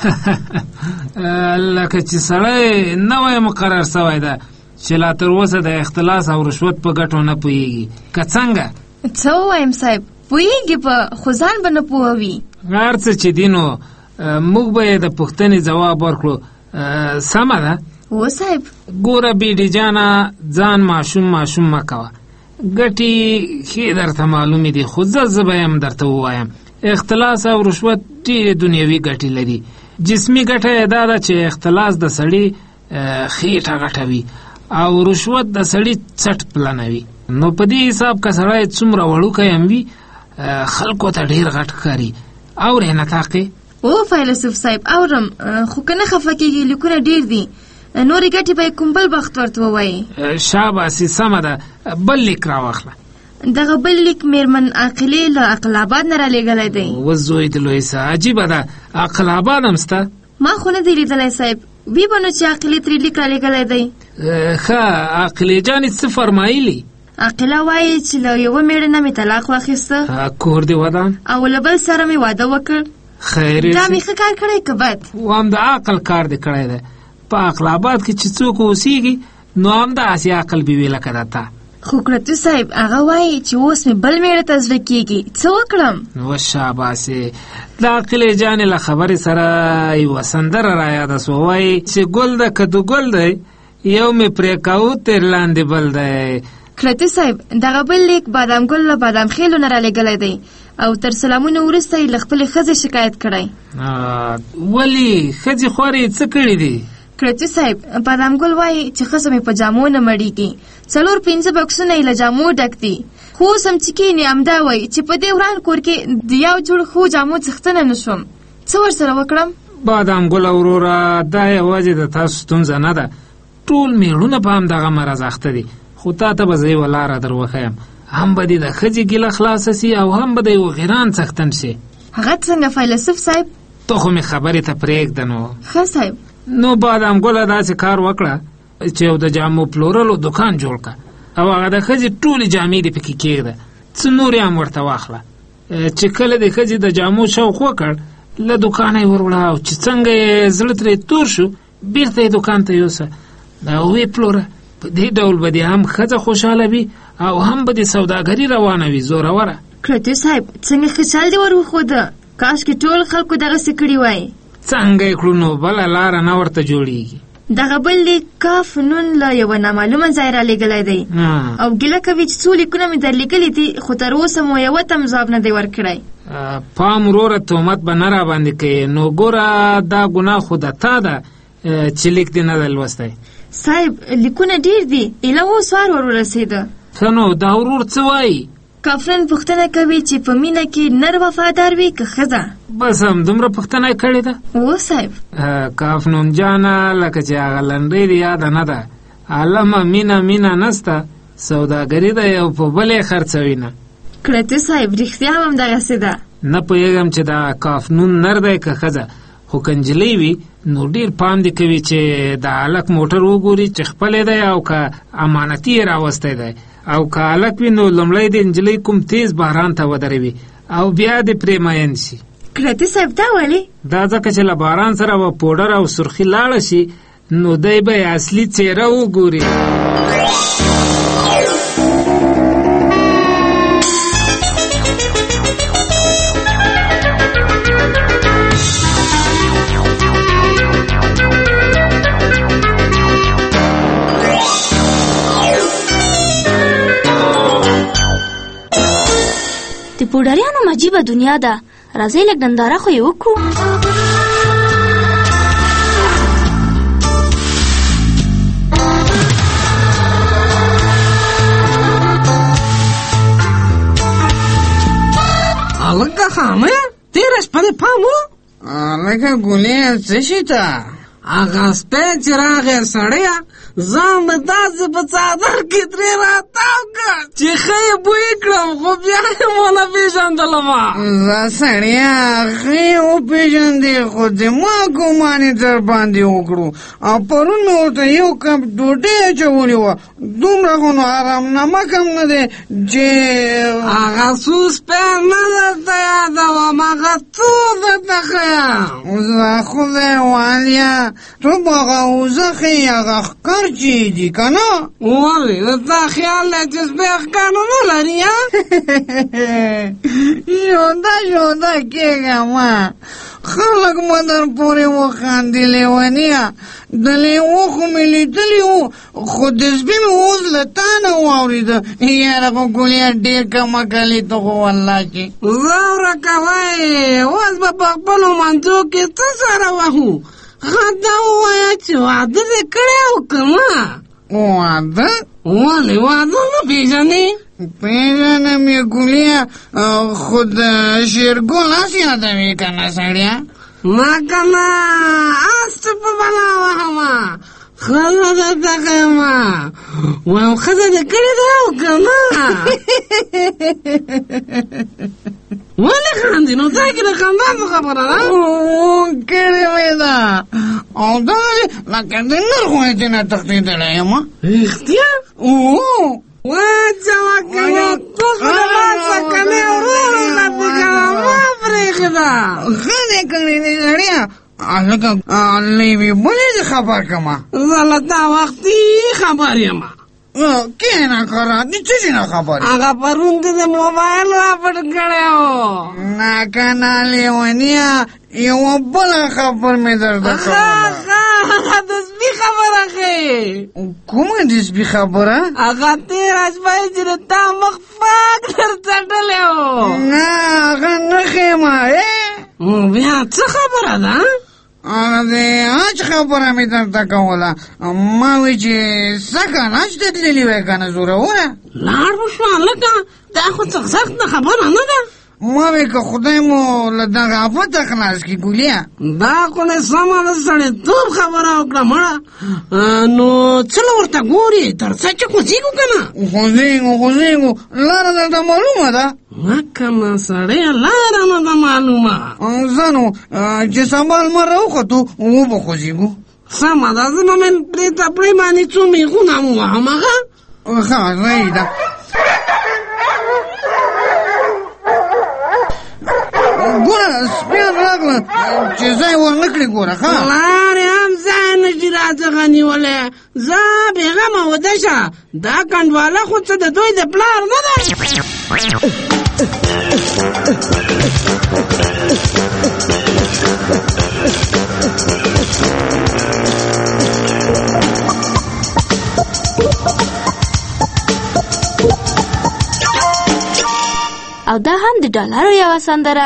لکه چې سړی نوی مقرر سوی ده چې لا تر اوسه د اختلاس او رشوت په ګټو نه پوهیږي. که څنګه؟ څه ووایم صاحب، پوهیږي په خو ځان به نه پوهوي. هر څه چې دي نو موږ به یې د پوښتنې ځواب ورکړو. سمه ده؟ و صاحب ګوره بي ډي جانه ځان ماشوم مه کوه. ګټې ښې درته معلومې دي، خو زه به یم درته ووایم. اختلاس او رشوت ډېرې دنیوي ګټې لري. جسمي ګټه یې دا ده چې اختلاس د سړي خېټه غټوي او رشوت د سړي څټ پلنوي. نو په دې حساب که سړی څومره وړوکی هم وي خلکو ته ډېر غټ ښکاري. اورې نطاقې؟ او فیلسوف صاحب اورم، خو که نه خفه کېږي لیکونه ډېر دي، نورې ګټې به یې کوم بل وخت ورته ووایي. شاباسي سمه ده، بل لیک راواخله. دغه بل لیک میرمن عاقلې له عقل آباد نه رالیږلی دی. وزوی د لویسه عجیبه ده، عقل آباد هم سته؟ ما خو نه دی لیدلی صاحب، وی به نو چې عاقلې ترې لیک رالیږلی دی. ښه عاقلې جانې څه فرمایلي؟ عاقله وایي چې له یوه مېړه نه مې طلاق واخیسته، کور دې ودان، او له بل سره مې واده وکړ. خیر دا مې ښه کار کړی که بد؟ هم د عقل کار دې کړی دی. په عقل آباد کې چې څوک اوسېږي نو همداسې عقل به وي لکه د تا. خو کړتو صاحب هغه وایي چې اوس مې بل مېړه ته زړه کېږي، څه وکړم؟ و شاباسې د عقلې جانې له خبرې سره یوه سندره رایاده سوه، وایي چې ګل د کدو ګل دی یو مې پرې کوو تېر لاندې بل دی. کړتو صاحب دغه بل لیک بادام ګل له بادام خیلو نه رالیږلی دی او تر سلامونو وروسته یې له خپلې ښځې شکایت کړی. ولې ښځې خوارې څه کړي دي؟ کړتو صاحب بادام ګل وایي چې ښځه مې په جامو نه مړېږي، 4-5 بکسونه یې له جامو ډک دي، خو اوس هم چې کښېني همدا وایي چې په دې وران کور کې د یو جوړ ښو جامو څښتنه نه شوم، څه ورسره وکړم؟ بادام ګله وروره دا یوازې د تاسو ستونزه نه ده، ټول میړونه په همدغه مرض اخته دي. خو تا ته به زه یوه لاره در وښیم، هم به دې د ښځې ګیله خلاصه سي او هم به د یو غیران څښتن شي. هغه څنګه فیلسوف صاحب؟ ته خو مې خبرې ته پرېږده نو. ښه صاحب. نو بادام ګله داسې کار وکړه چې یو د جامو پلورلو دکان جوړ کړه او هغه د ښځې ټولې جامې دې پکې کېږده، څه نورې هم ورته واخله. چې کله د ښځې د جامو شوق وکړ له دوکانه یې وروړه او چې څنګه یې زړه ترې تور شو بېرته یې دوکان ته یوسه او ویې پلوره. په دې ډول به دې هم ښځه خوشحاله وي او هم به دې سوداګري روانه وي زوروره. کړتو صاحب څنګه ښه چل دې ور وښوده، کاشکې ټول خلکو دغسې کړي وای. څنګه یې کړو نو بله لاره نه ورته جوړیږي. دغه بل لیک کاف نون له یوه نامعلومه ځای رالیږلی دی او ګیله کوي چې څو لیکونه مې درلیږلي دي خو تر اوسه مو یوه ته هم ځواب نه دی ورکړی. پام وروره تهمت به نه راباندې کوې، نو ګوره دا ګناه خو د تا ده چې لیک دې نه دی لوستی. صاحب لیکونه ډېر دي، ایله اوس وار ور ورسېده. ښه نو دا ورور څه وایي؟ کافرن پوښتنه کوي چې په مینه کې نر وفادار وي که ښځه. بس همدومره پوښتنه یې کړې ده؟ و صاحب. کافنون جانه لکه چې هغه لنډۍ دې یاده نه ده، عالمه مینه نسته، سوداګري ده یو په بل یې خرڅوي نه. کړتو صاحب رښتیا هم همدغسې ده. نه پوهېږم چې دا کافنون نر دی که ښځه، خو که نجلۍ وي نو ډېر پام دې کوي چې د هلک موټر وګوري چې خپلی دی او که امانتي یې راوستی دی، او که هلک وي نو لومړی د نجلۍ کوم تیز باران ته ودروي او بیا دې پرې مین شي. کړتو صاحب دا ولې؟ دا ځکه چې له باران سره به پوډر او سرخي لاړه شي نو دی به یې اصلي څېره وګوري. د پوډریانو عجیبه دنیا ده، راځئ لږ ننداره خو یې وکړو. هلکه خانه تېره شپه دې پام و لکه ګولې څه شي ته هغه سپی چې راغی سړیه ځان مې داسې په څادر کې ترې راتاو کړ چې ښه یې بوی کړم خو بیا یې ونه پېژندلمه سړیه ښه یې وپېژندې خو زما ګمان یې در باندې وکړو او پرون مې ورته یو کپ ډوډۍ اچولې وه دومره خو نو ارامنامه کم نه دی چې هغه څو سپی نه درته یادوم هغه څو درته ښیم زه خدای والیا تو به هغه اوزه ښیې هغه ښکار چې دي که نه ولې د تا خیال دی چې سپی ښکار نه لري ژونده کېږه ما خلک مه در پورې وخاندي لیونیه د لیوه خو مې لیدلي وو خو د سپي مې اوس له تا نه واورېده یاره خو ګولیا ډېر کمه کلي ته خو والله چې زه ورکه وایې اوس به په خپلو منځو کې څه سره وهو ښه دا ووایه چې واده دې کړی او که نه واده ولې واده نه پېژنې پېژنم یې ګولیا خو د شېرګل اس یادوې که نه سړیه ما که نه اس ته په بلا وهمه ښځه درته ښیمه وایم ښځه دې کړې ده او که نه ولې خاندې نو ځای کې د خندا څه خبره ده کړې مې ده او داسې لکه د نرغونې چې نه تښتېدلی یم رښتیا واچوه کنه تو خو د ماسه کنې ورورو غټې کوه ما پرېښده ښه دې کړې دې سړیه لکه لیوې بلې دې خبر کړمه زه له تا وختي خبر یم کېنه کره دې څه شي نه خبر هغه پرون دې د موبایل راپټ کړی و نه که نه لیونیه یوه بله خبر مې درته هغه د سپي خبره ښې کومه د سپي خبره هغه تېره شپه یې چې د تا مخ پاک در څټلی و نه هغه نه ښېمه بیا څه خبره ده هغه د حج خبره مې درته کوله ما وی چې سږ کال حج ته تللي وی که نه زوروره لاړ به شو هلکه دا خو څه سخته خبره نه ده ما وی که خدای مو له دغه آفته خلاص کړي ګولیا دا خو نه سمه ده سړیتوب خبره وکړه مړه نو څه له ورته ګورې تر څه چې خوځېږو که نه خوځېږو لاره درته معلومه ده نه که نه سړیه لاره نه ده معلومه زه نو چې سبا لمر راوختو وبه خوځېږو سمه ده زه به مې پرې تپړې باندې څو میخونه م ووهم هغه ښه صحیح ده ګوره سپیان راغله چې ځای ورنه کړي ګوره ښه لارې هم ځای نه شي راڅخه نیولی ځه بېغمه وده شه دا کنډواله خو څه د دوی د پلار نه ده او دا هم د ډالرو یوه سندره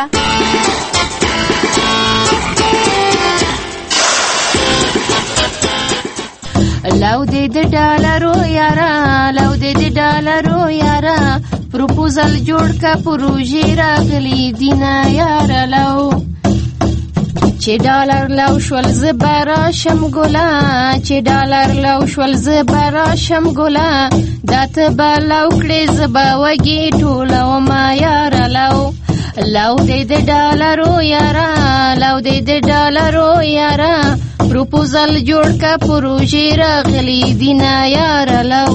لو دې د ډالرو یاره لو دې د ډالرو یاره پروپوزل جوړ کا پروژې راغلي دینه یاره لو چې ډالر لو شول زه به راشم ګله چې ډالر لو شول زه به راشم ګله دا ته به لو کړې زه به وږې ټولومه یاره لو لو دې د ډالرو یاره لو دې د ډالرو یاره پروپوزل جوړ کا پروژې راغلي دینه یاره لو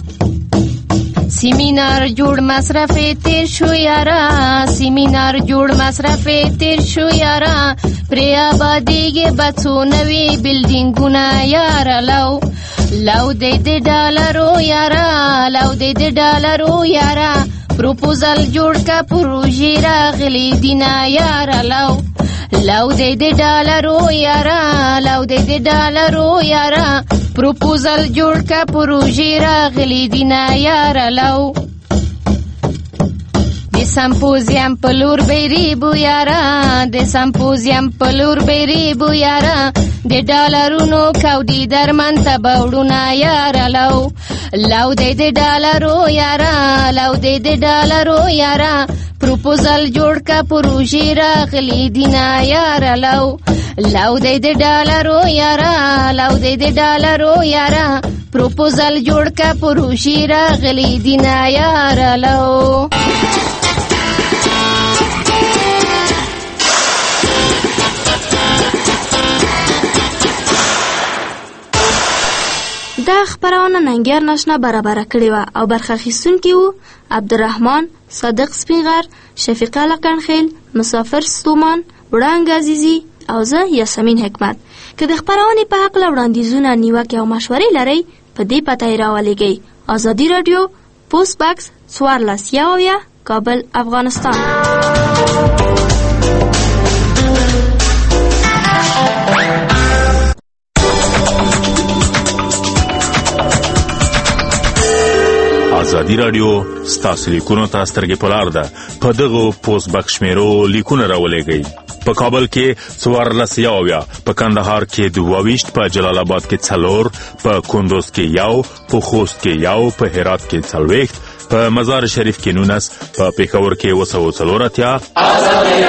سیمینار جوړ مصرف تیر شو یاره سیمینار جوړ مصرف تیر شو یاره پرې آبادیږي به څو نوي بلډینګونه یاره لو لو دې د ډالرو یاره لو دې د ډالرو یاره پروپوزل جوړ کا پروژې راغلي دینه یاره لو لو دې د ډالرو یاره لو دې د ډالرو یاره پروپوزل جوړ کا پروژې راغلي دینه یاره لو د سمپوزیم پلور بیری بو یارا د سمپوزیم پلور بیری بو یارا د ډالرونو کودي درمن ته بوډونه یارا لو د ډالرو یارا لو د ډالرو یارا پروپوزل جوړ کا پروژې راغلي دینا یارا لو د ډالرو یارا لو د ډالرو یارا پروپوزل جوړ کا پروژې راغلي دینا یارا دا خبرونه ننګیار ناشنا برابر کړی و او برخه اخیستونکي وو عبدالرحمن صادق سپینغر، شفیقه لکنخیل، مسافر ستومان، وړانګ عزیزی او زه یاسمین حکمت. که د خبرونې په حق وړاندیزونه نیوکې او مشورې لرئ په دې پته یې راولېږئ. ازادي راډیو پوسټ باکس 14 کابل افغانستان. ازادي راډیو ستاسو لیکونو ته سترګې په لار ده. په دغه پوسټ باکس شمیرو لیکونه راولېږئ. په کابل کې 14 په کندهار کې 22 په جلال آباد کې 4 په کندوز کې 1 په خوست کې 1 په هرات کې 40 په مزار شریف کې 19 په پېښور کې 240